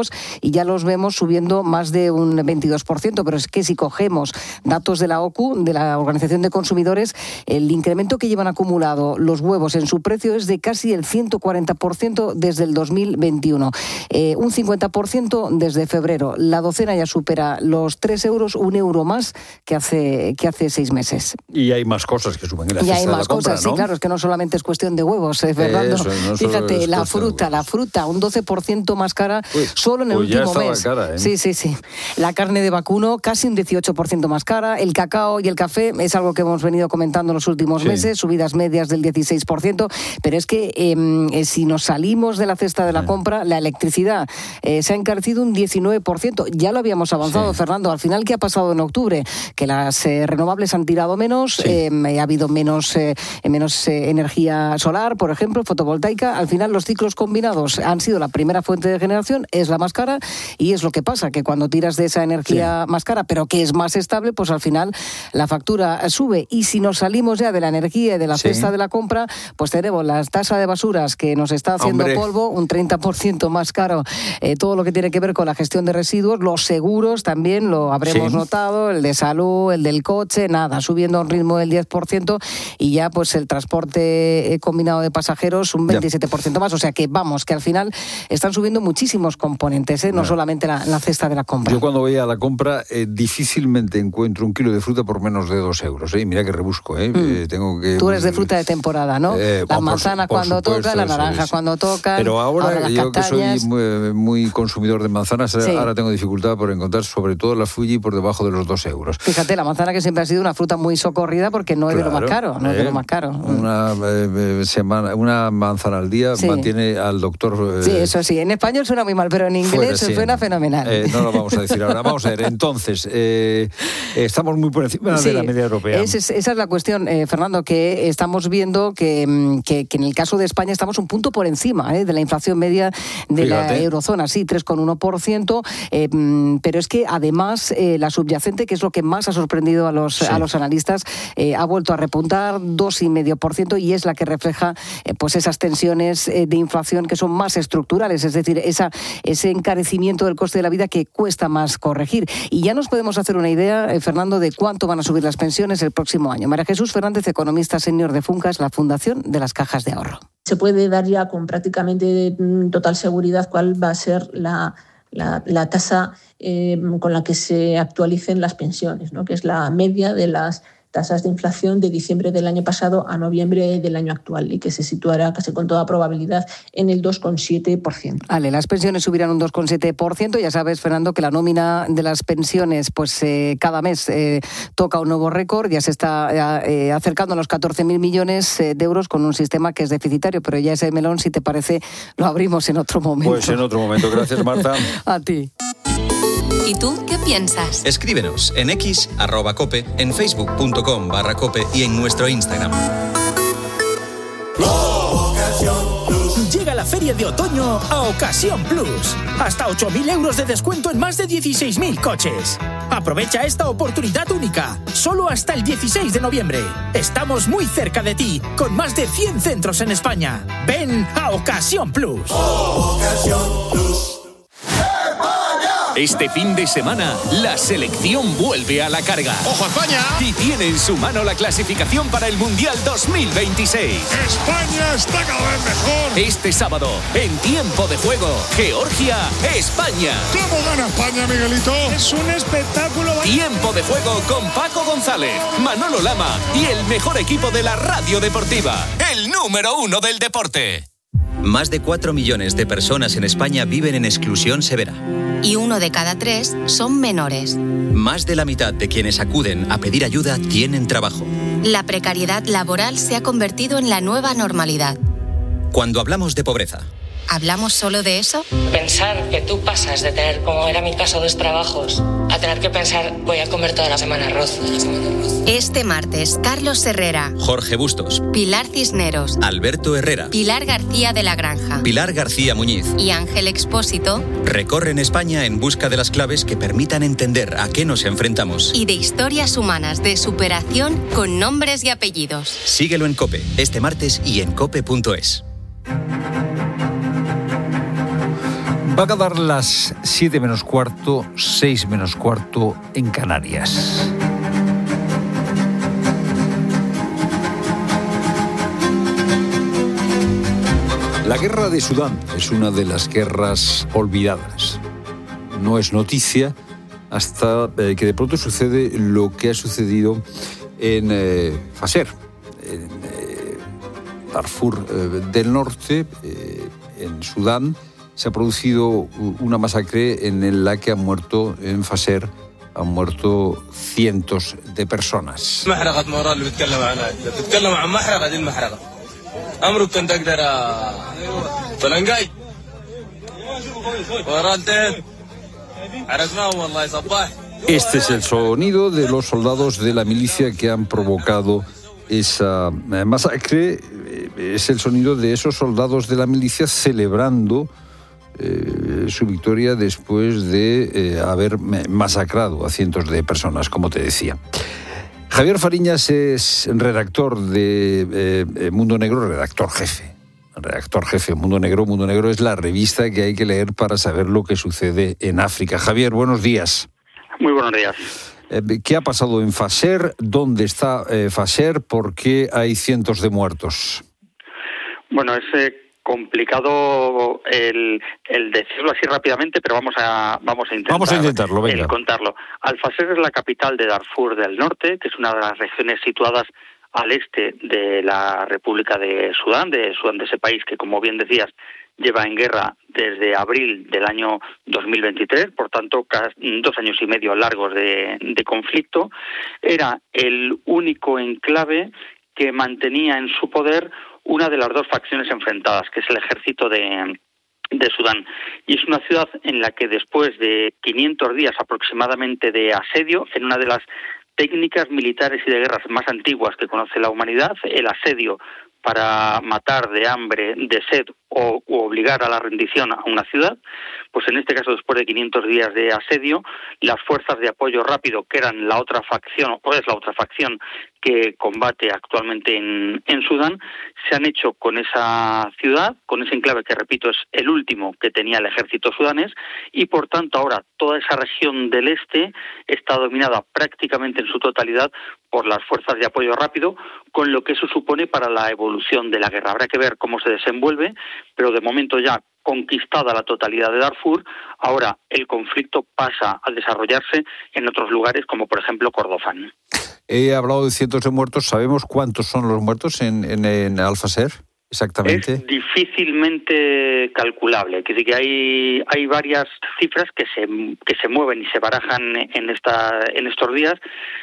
y ya los vemos subiendo más de un veintidós por ciento, pero es que si cogemos datos de la O C U, de la Organización de Consumidores, el incremento que llevan acumulado los huevos en su precio es de casi el ciento cuarenta por ciento desde el dos mil veintiuno, eh, un cincuenta por ciento desde febrero. La docena ya supera los tres euros, un euro más que hace, que hace seis meses. Y hay más cosas que suben en la y cesta hay de más la compra, cosas, ¿no? sí, claro, es que no solamente es cuestión de huevos, eh, Fernando. Eso, no Fíjate, la fruta, de la fruta, un doce por ciento más cara Uy, solo en el pues ya último estaba mes. cara, ¿eh? Sí, sí, sí. La carne de vacuno casi un dieciocho por ciento más cara. El cacao y el café es algo que hemos venido comentando en los últimos Sí. meses, subidas medias del dieciséis por ciento. Pero es que eh, si nos salimos de la cesta de la compra, la electricidad eh, se ha encarecido un diecinueve por ciento. Ya lo habíamos avanzado, Sí. Fernando. Al final, ¿qué ha pasado en octubre? Que las eh, renovables han tirado menos, Sí. eh, ha habido menos, eh, menos eh, energía solar, por ejemplo, fotovoltaica. Al final, los ciclos combinados han sido la primera fuente de generación, es la más cara, y es lo que pasa, que cuando tiras de esa energía sí. más cara, pero que es más estable, pues al final la factura sube. Y si nos salimos ya de la energía y de la sí. cesta de la compra, pues tenemos la tasa de basuras que nos está haciendo Hombre. polvo, un treinta por ciento más caro, eh, todo lo que tiene que ver con la gestión de residuos, los seguros también lo habremos sí. notado, el de salud, el del coche, nada, subiendo a un ritmo del diez por ciento, y ya pues el transporte combinado de pasajeros un veintisiete por ciento ya. más, o sea que vamos, que al final están subiendo muchísimos componentes, ¿eh? no bueno. solamente la, la cesta de la compra. Yo cuando voy a la compra eh, difícilmente encuentro un kilo de fruta por menos de dos euros, ¿eh? Mira que rebusco, ¿eh? Mm. eh tengo que, Tú eres de fruta de temporada, ¿no? Eh, la manzana por, cuando por supuesto, toca, la naranja cuando toca. Pero ahora, ahora yo castañas. que soy muy, muy consumidor de manzanas, sí. ahora tengo dificultad por encontrar sobre todo la Fuji por debajo de los dos euros. Fíjate, la manzana que siempre ha sido una fruta muy socorrida porque no es claro, de lo más caro, no eh, es de lo más caro. Una, eh, semana, una manzana al día sí. mantiene al doctor... Eh, sí, eso sí, en español suena muy mal, pero en inglés fuera, sí. suena fenomenal. Eh, no lo vamos a decir ahora. Vamos a ver, entonces, eh, estamos muy por encima sí, de la media europea. Es, es, esa es la cuestión, eh, Fernando, que estamos viendo que, que, que en el caso de España estamos un punto por encima eh, de la inflación media de Fíjate. la eurozona, sí, tres coma uno por ciento, eh, pero es que además eh, la subyacente, que es lo que más ha sorprendido a los, sí. a los analistas, eh, ha vuelto a repuntar dos coma cinco por ciento y es la que refleja eh, pues esas tensiones eh, de inflación que son más estructurales, es decir, esa, ese encarecimiento del coste de la vida que cuesta más corregir. Y ya nos podemos hacer una idea, eh, Fernando, de cuánto van a subir las pensiones el próximo año. María Jesús Fernández, economista senior de Funcas, la Fundación de las Cajas de Ahorro. Se puede dar ya con prácticamente total seguridad cuál va a ser la, la, la tasa eh, con la que se actualicen las pensiones, ¿no? Que es la media de las tasas de inflación de diciembre del año pasado a noviembre del año actual y que se situará casi con toda probabilidad en el dos coma siete por ciento. Vale, las pensiones subirán un dos coma siete por ciento. Ya sabes, Fernando, que la nómina de las pensiones pues eh, cada mes eh, toca un nuevo récord. Ya se está eh, acercando a los catorce mil millones de euros con un sistema que es deficitario, pero ya ese melón, si te parece, lo abrimos en otro momento. Pues en otro momento. Gracias, Marta. A ti. ¿Y tú qué piensas? Escríbenos en x arroba cope, en facebook punto com barra cope y en nuestro Instagram. Llega la feria de otoño a Ocasión Plus. Hasta ocho mil euros de descuento en más de dieciséis mil coches. Aprovecha esta oportunidad única, solo hasta el dieciséis de noviembre. Estamos muy cerca de ti, con más de cien centros en España. Ven a Ocasión Plus. Ocasión Plus. Este fin de semana, la selección vuelve a la carga. ¡Ojo, España! Y tiene en su mano la clasificación para el Mundial dos mil veintiséis. ¡España está cada vez mejor! Este sábado, en Tiempo de Juego, Georgia, España. ¿Cómo gana España, Miguelito? Es un espectáculo. Tiempo de Juego con Paco González, Manolo Lama y el mejor equipo de la radio deportiva. El número uno del deporte. Más de cuatro millones de personas en España viven en exclusión severa. Y uno de cada tres son menores. Más de la mitad de quienes acuden a pedir ayuda tienen trabajo. La precariedad laboral se ha convertido en la nueva normalidad. Cuando hablamos de pobreza, ¿hablamos solo de eso? Pensar que tú pasas de tener, como era mi caso, dos trabajos, a tener que pensar, voy a comer toda la semana arroz. Este martes, Carlos Herrera, Jorge Bustos, Pilar Cisneros, Alberto Herrera, Pilar García de la Granja, Pilar García Muñiz y Ángel Expósito recorren España en busca de las claves que permitan entender a qué nos enfrentamos. Y de historias humanas de superación con nombres y apellidos. Síguelo en COPE, este martes y en cope punto es. Va a dar las siete menos cuarto, seis menos cuarto en Canarias. La guerra de Sudán es una de las guerras olvidadas. No es noticia hasta eh, que de pronto sucede lo que ha sucedido en eh, Fasher, en eh, Darfur eh, del Norte, eh, en Sudán. Se ha producido una masacre en la que han muerto, en Fasher, han muerto cientos de personas. Este es el sonido de los soldados de la milicia que han provocado esa masacre. Es el sonido de esos soldados de la milicia celebrando eh, su victoria después de eh, haber masacrado a cientos de personas, como te decía. Javier Fariñas es redactor de eh, Mundo Negro, redactor jefe. Redactor jefe, Mundo Negro. Mundo Negro es la revista que hay que leer para saber lo que sucede en África. Javier, buenos días. Muy buenos días. Eh, ¿Qué ha pasado en Fasher? ¿Dónde está eh, Fasher? ¿Por qué hay cientos de muertos? Bueno, es eh, complicado el, el decirlo así rápidamente, pero vamos a vamos a intentar vamos a intentarlo, venga. El contarlo. Al-Fasher es la capital de Darfur del Norte, que es una de las regiones situadas al este de la República de Sudán, de Sudán, de ese país que, como bien decías, lleva en guerra desde abril del año dos mil veintitrés, por tanto, casi dos años y medio largos de, de conflicto. Era el único enclave que mantenía en su poder una de las dos facciones enfrentadas, que es el ejército de, de Sudán. Y es una ciudad en la que después de quinientos días aproximadamente de asedio, en una de las técnicas militares y de guerras más antiguas que conoce la humanidad, el asedio para matar de hambre, de sed o u obligar a la rendición a una ciudad, pues en este caso, después de quinientos días de asedio, las fuerzas de apoyo rápido, que eran la otra facción, o es la otra facción que combate actualmente en, en Sudán, se han hecho con esa ciudad, con ese enclave que, repito, es el último que tenía el ejército sudanés, y por tanto ahora toda esa región del este está dominada prácticamente en su totalidad por las fuerzas de apoyo rápido, con lo que eso supone para la evolución de la guerra. Habrá que ver cómo se desenvuelve, pero de momento ya conquistada la totalidad de Darfur, ahora el conflicto pasa a desarrollarse en otros lugares, como por ejemplo Kordofán. He hablado de cientos de muertos. ¿Sabemos cuántos son los muertos en, en, en Al-Fasher exactamente? Es difícilmente calculable. Es decir, que hay, hay varias cifras que se, que se mueven y se barajan en, esta, en estos días.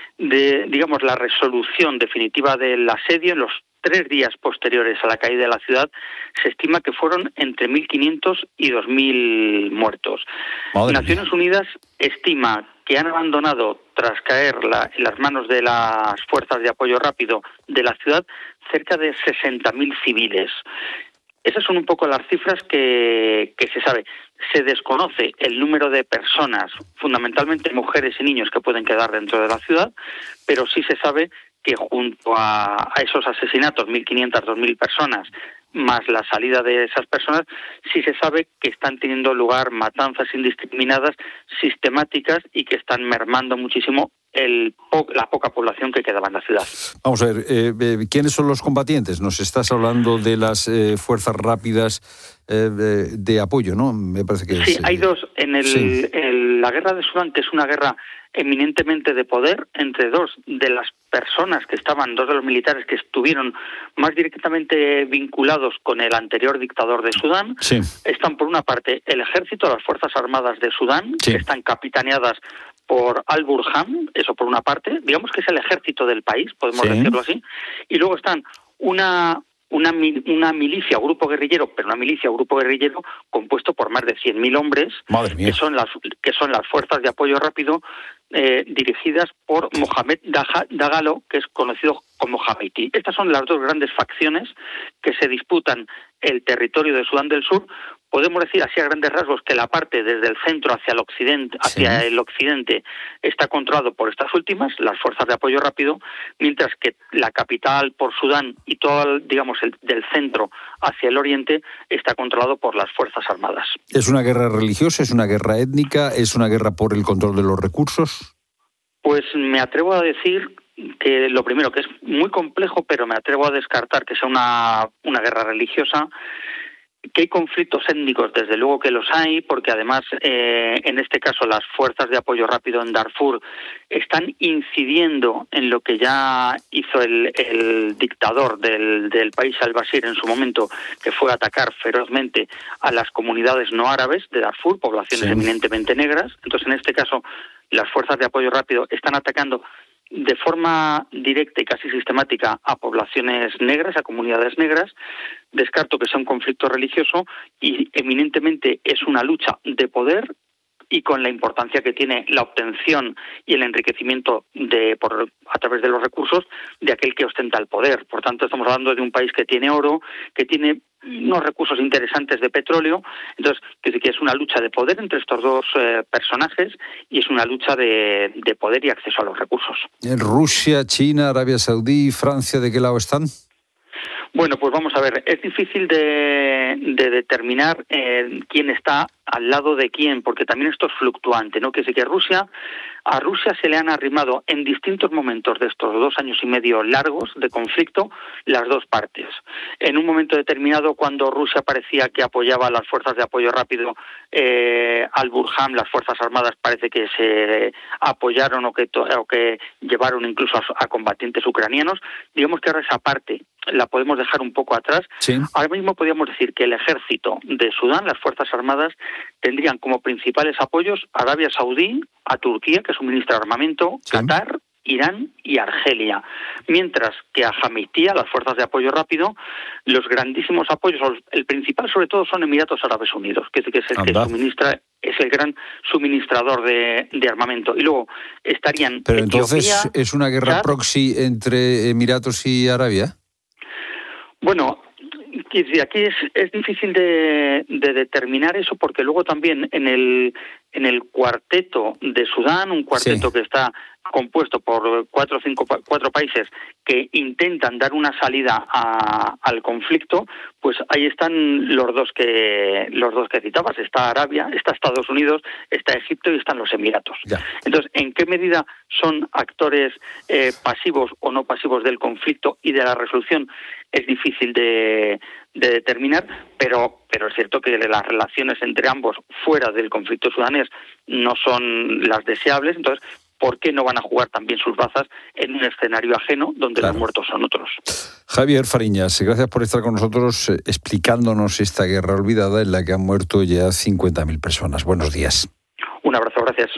De, digamos, la resolución definitiva del asedio en los tres días posteriores a la caída de la ciudad, se estima que fueron entre mil quinientos y dos mil muertos. Madre Naciones mía. Unidas estima que han abandonado, tras caer la, en las manos de las fuerzas de apoyo rápido de la ciudad, cerca de sesenta mil civiles. Esas son un poco las cifras que, que se sabe. Se desconoce el número de personas, fundamentalmente mujeres y niños, que pueden quedar dentro de la ciudad, pero sí se sabe que junto a, a esos asesinatos, mil quinientas, dos mil personas, más la salida de esas personas, sí se sabe que están teniendo lugar matanzas indiscriminadas, sistemáticas, y que están mermando muchísimo el, la poca población que quedaba en la ciudad. Vamos a ver, eh, eh, ¿quiénes son los combatientes? Nos estás hablando de las eh, fuerzas rápidas eh, de, de apoyo, ¿no? Me parece que sí, es, hay dos. En el, sí. el, la guerra de Sudán, que es una guerra eminentemente de poder, entre dos de las personas que estaban, dos de los militares que estuvieron más directamente vinculados con el anterior dictador de Sudán, sí. están por una parte el ejército, las Fuerzas Armadas de Sudán, sí. que están capitaneadas por Al-Burhan, eso por una parte, digamos que es el ejército del país, podemos sí. decirlo así, y luego están una... Una, una milicia, grupo guerrillero, pero una milicia, grupo guerrillero compuesto por más de cien mil hombres, que son las que son las fuerzas de apoyo rápido eh, dirigidas por Mohamed Dagalo, que es conocido como Hamaiti. Estas son las dos grandes facciones que se disputan el territorio de Sudán del Sur Podemos decir así a grandes rasgos que la parte desde el centro hacia el occidente, hacia sí. el occidente está controlado por estas últimas, las fuerzas de apoyo rápido, mientras que la capital por Sudán y todo, digamos, el, del centro hacia el oriente está controlado por las fuerzas armadas. ¿Es una guerra religiosa? ¿Es una guerra étnica? ¿Es una guerra por el control de los recursos? Pues me atrevo a decir que lo primero, que es muy complejo, pero me atrevo a descartar que sea una, una guerra religiosa. Que hay conflictos étnicos, desde luego que los hay, porque además, eh, en este caso, las fuerzas de apoyo rápido en Darfur están incidiendo en lo que ya hizo el, el dictador del, del país, al-Bashir, en su momento, que fue atacar ferozmente a las comunidades no árabes de Darfur, poblaciones sí. eminentemente negras. Entonces, en este caso, las fuerzas de apoyo rápido están atacando de forma directa y casi sistemática a poblaciones negras, a comunidades negras. Descarto que sea un conflicto religioso y eminentemente es una lucha de poder, y con la importancia que tiene la obtención y el enriquecimiento de por a través de los recursos de aquel que ostenta el poder. Por tanto, estamos hablando de un país que tiene oro, que tiene unos recursos interesantes de petróleo. Entonces, que sí que es una lucha de poder entre estos dos eh, personajes, y es una lucha de, de poder y acceso a los recursos. Rusia, China, Arabia Saudí, Francia, ¿de qué lado están? Bueno, pues vamos a ver, es difícil de, de determinar eh, quién está al lado de quién, porque también esto es fluctuante, ¿no? Que sí que Rusia, a Rusia se le han arrimado en distintos momentos de estos dos años y medio largos de conflicto las dos partes. En un momento determinado, cuando Rusia parecía que apoyaba a las fuerzas de apoyo rápido eh, al Burhan, las fuerzas armadas parece que se apoyaron o que, to- o que llevaron incluso a, a combatientes ucranianos. Digamos que ahora esa parte la podemos dejar un poco atrás. Sí. Ahora mismo podríamos decir que el ejército de Sudán, las fuerzas armadas, tendrían como principales apoyos a Arabia Saudí, a Turquía, que suministra armamento, sí. Qatar, Irán y Argelia. Mientras que a Hamitía, las fuerzas de apoyo rápido, los grandísimos apoyos, el principal sobre todo son Emiratos Árabes Unidos, que es el Anda. que suministra, es el gran suministrador de, de armamento. Y luego estarían Pero Etiopía, entonces, ¿es una guerra Chad, proxy entre Emiratos y Arabia? Bueno, aquí es, es difícil de, de determinar eso, porque luego también en el en el cuarteto de Sudán, un cuarteto sí. que está compuesto por cuatro o cinco cuatro países que intentan dar una salida a, al conflicto, pues ahí están los dos que los dos que citabas. Está Arabia, está Estados Unidos, está Egipto y están los Emiratos. Ya. Entonces, ¿en qué medida son actores eh, pasivos o no pasivos del conflicto y de la resolución? Es difícil de, de determinar, pero pero es cierto que las relaciones entre ambos fuera del conflicto sudanés no son las deseables. Entonces, ¿por qué no van a jugar también sus bazas en un escenario ajeno donde claro. los muertos son otros? Javier Fariñas, gracias por estar con nosotros eh, explicándonos esta guerra olvidada en la que han muerto ya cincuenta mil personas. Buenos días. Un abrazo, gracias.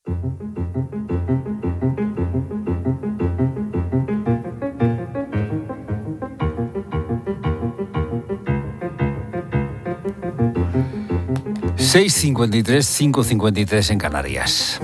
seis cincuenta y tres, cinco cincuenta y tres en Canarias.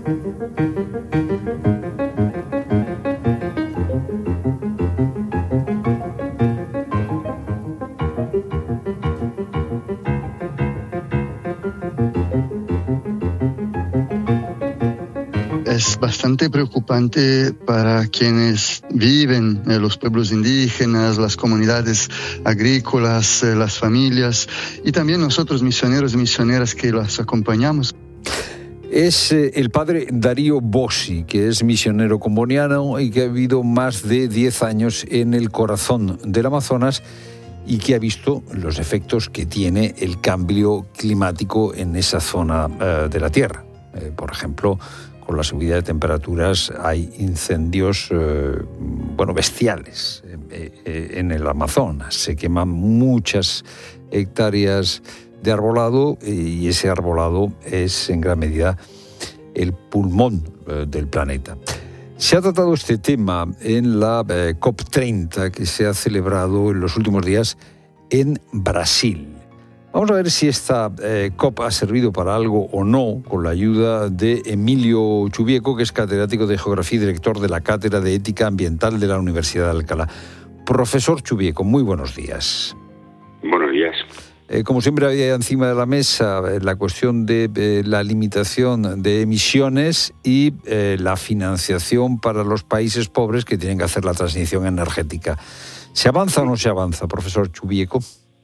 Es bastante preocupante para quienes viven en los pueblos indígenas, las comunidades agrícolas, las familias y también nosotros misioneros y misioneras que los acompañamos. Es eh, el padre Darío Bossi, que es misionero comboniano y que ha vivido más de diez años en el corazón del Amazonas y que ha visto los efectos que tiene el cambio climático en esa zona eh, de la Tierra. Eh, por ejemplo, con la subida de temperaturas hay incendios eh, bueno, bestiales eh, eh, en el Amazonas. Se queman muchas hectáreas de arbolado y ese arbolado es en gran medida el pulmón eh, del planeta. Se ha tratado este tema en la eh, COP treinta que se ha celebrado en los últimos días en Brasil. Vamos a ver si esta eh, COP ha servido para algo o no, con la ayuda de Emilio Chubieco, que es catedrático de Geografía y director de la Cátedra de Ética Ambiental de la Universidad de Alcalá. Profesor Chubieco, muy buenos días. Buenos días. Eh, como siempre había encima de la mesa eh, la cuestión de eh, la limitación de emisiones y eh, la financiación para los países pobres que tienen que hacer la transición energética. ¿Se avanza o no se avanza, profesor Chubieco?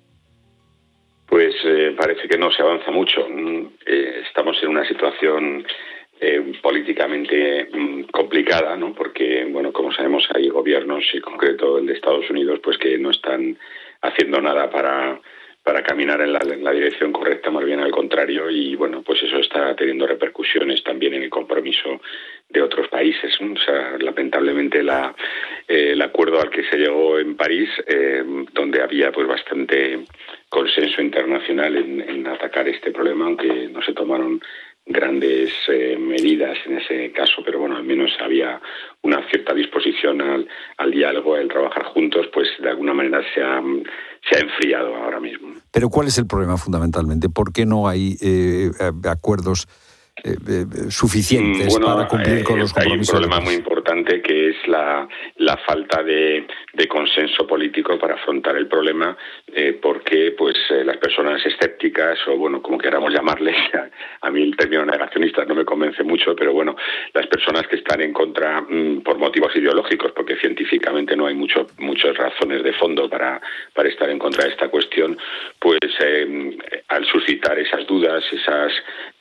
Pues eh, parece que no se avanza mucho. Eh, estamos en una situación eh, políticamente mm, complicada, ¿no? Porque, bueno, como sabemos, hay gobiernos, y en concreto el de Estados Unidos, pues que no están haciendo nada para para caminar en la, en la dirección correcta, más bien al contrario, y bueno, pues eso está teniendo repercusiones también en el compromiso de otros países, ¿no? O sea, lamentablemente la, eh, el acuerdo al que se llegó en París, eh, donde había pues bastante consenso internacional en, en atacar este problema, aunque no se tomaron grandes eh, medidas en ese caso, pero bueno, al menos había una cierta disposición al, al diálogo, al trabajar juntos, pues de alguna manera se ha, se ha enfriado ahora mismo. Pero ¿cuál es el problema fundamentalmente? ¿Por qué no hay eh, acuerdos eh, eh, suficientes bueno, para cumplir con eh, los compromisos? Hay un problema muy importante que es la, la falta de, de consenso político para afrontar el problema, eh, porque pues eh, las personas escépticas, o bueno, como queramos llamarles, a, a mí el término negacionista no me convence mucho, pero bueno, las personas que están en contra mmm, por motivos ideológicos, porque científicamente no hay mucho, muchas razones de fondo para, para estar en contra de esta cuestión, pues eh, al suscitar esas dudas, esas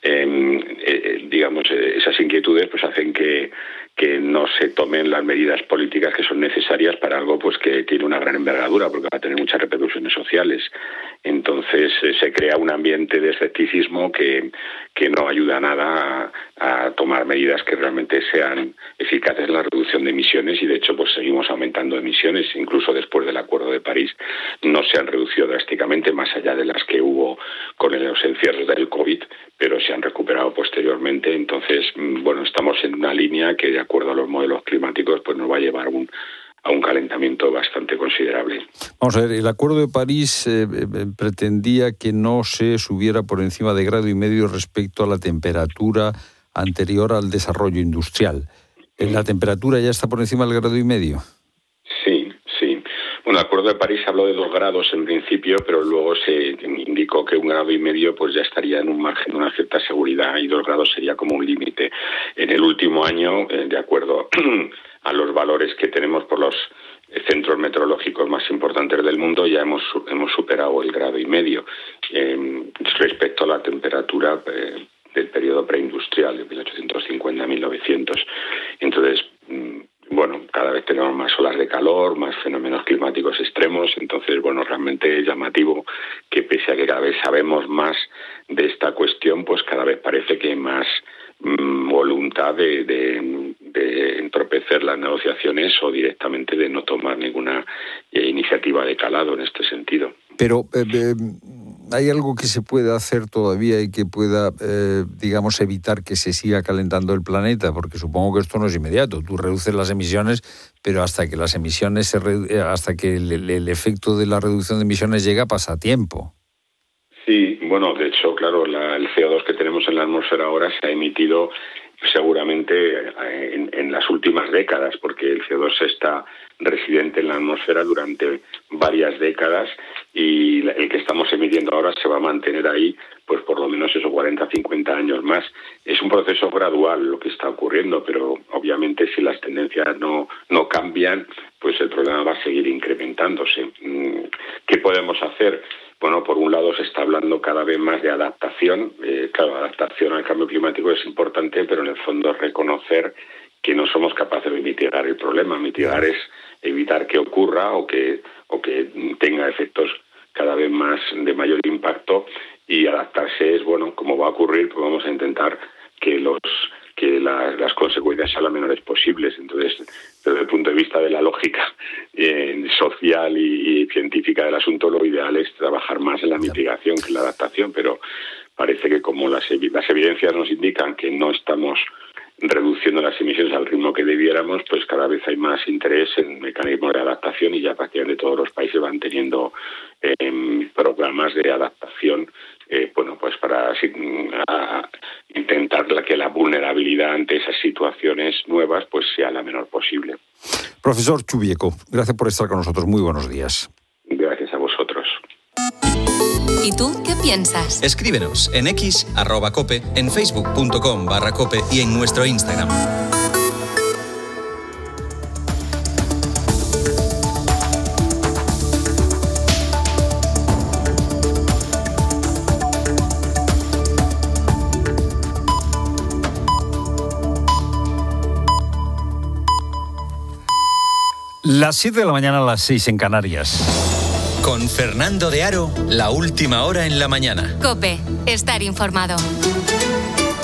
eh, eh, digamos eh, esas inquietudes, pues hacen que que no se tomen las medidas políticas que son necesarias para algo pues que tiene una gran envergadura, porque va a tener muchas repercusiones sociales. Entonces eh, se crea un ambiente de escepticismo que, que no ayuda nada a, a tomar medidas que realmente sean eficaces en la reducción de emisiones, y de hecho pues seguimos aumentando emisiones, incluso después del Acuerdo de París no se han reducido drásticamente, más allá de las que hubo con los encierros del COVID, pero se han recuperado posteriormente. Entonces, bueno, estamos en una línea que, de acuerdo a los modelos climáticos, pues nos va a llevar un, a un calentamiento bastante considerable. Vamos a ver, el Acuerdo de París eh, pretendía que no se subiera por encima de grado y medio respecto a la temperatura anterior al desarrollo industrial. ¿La temperatura ya está por encima del grado y medio? Sí, sí. Bueno, el Acuerdo de París habló de dos grados en principio, pero luego se indicó que un grado y medio pues ya estaría en un margen de una cierta seguridad, y dos grados sería como un límite. En el último año, eh, de acuerdo a los valores que tenemos por los centros meteorológicos más importantes del mundo, ya hemos hemos superado el grado y medio eh, respecto a la temperatura eh, del periodo preindustrial de mil ochocientos cincuenta a mil novecientos. Entonces, bueno, cada vez tenemos más olas de calor, más fenómenos climáticos extremos. Entonces, bueno, realmente es llamativo que, pese a que cada vez sabemos más de esta cuestión, pues cada vez parece que hay más mmm, voluntad de, de, de entorpecer las negociaciones, o directamente de no tomar ninguna eh, iniciativa de calado en este sentido. Pero eh, eh, ¿hay algo que se pueda hacer todavía y que pueda, eh, digamos, evitar que se siga calentando el planeta? Porque supongo que esto no es inmediato. Tú reduces las emisiones, pero hasta que las emisiones se redu- hasta que el, el, el efecto de la reducción de emisiones llega, pasa tiempo. Sí, bueno, de hecho, claro, la, el C O dos que tenemos en la atmósfera ahora se ha emitido seguramente en, en las últimas décadas, porque el C O dos está residente en la atmósfera durante varias décadas, y el que estamos emitiendo ahora se va a mantener ahí pues por lo menos esos cuarenta a cincuenta años más. Es un proceso gradual lo que está ocurriendo, pero obviamente si las tendencias no, no cambian, pues el problema va a seguir incrementándose. ¿Qué podemos hacer? Bueno, por un lado se está hablando cada vez más de adaptación. Eh, claro, adaptación al cambio climático es importante, pero en el fondo reconocer que no somos capaces de mitigar el problema. Mitigar es evitar que ocurra o que o que tenga efectos cada vez más de mayor impacto, y adaptarse es, bueno, como va a ocurrir, pues vamos a intentar que los que la, las consecuencias sean las menores posibles. Entonces, desde el punto de vista de la lógica eh, social y, y científica del asunto, lo ideal es trabajar más en la mitigación que en la adaptación, pero parece que como las, las evidencias nos indican que no estamos reduciendo las emisiones al ritmo que debiéramos, pues cada vez hay más interés en mecanismos de adaptación, y ya prácticamente todos los países van teniendo eh, programas de adaptación, eh, bueno, pues para a, intentar la, que la vulnerabilidad ante esas situaciones nuevas pues sea la menor posible. Profesor Chubieco, gracias por estar con nosotros. Muy buenos días. Gracias a vosotros. ¿Y tú qué piensas? Escríbenos en X, arroba cope, en facebook.com barra cope y en nuestro Instagram. Las siete de la mañana, a las seis en Canarias. Con Fernando de Aro, la última hora en la mañana. COPE, estar informado.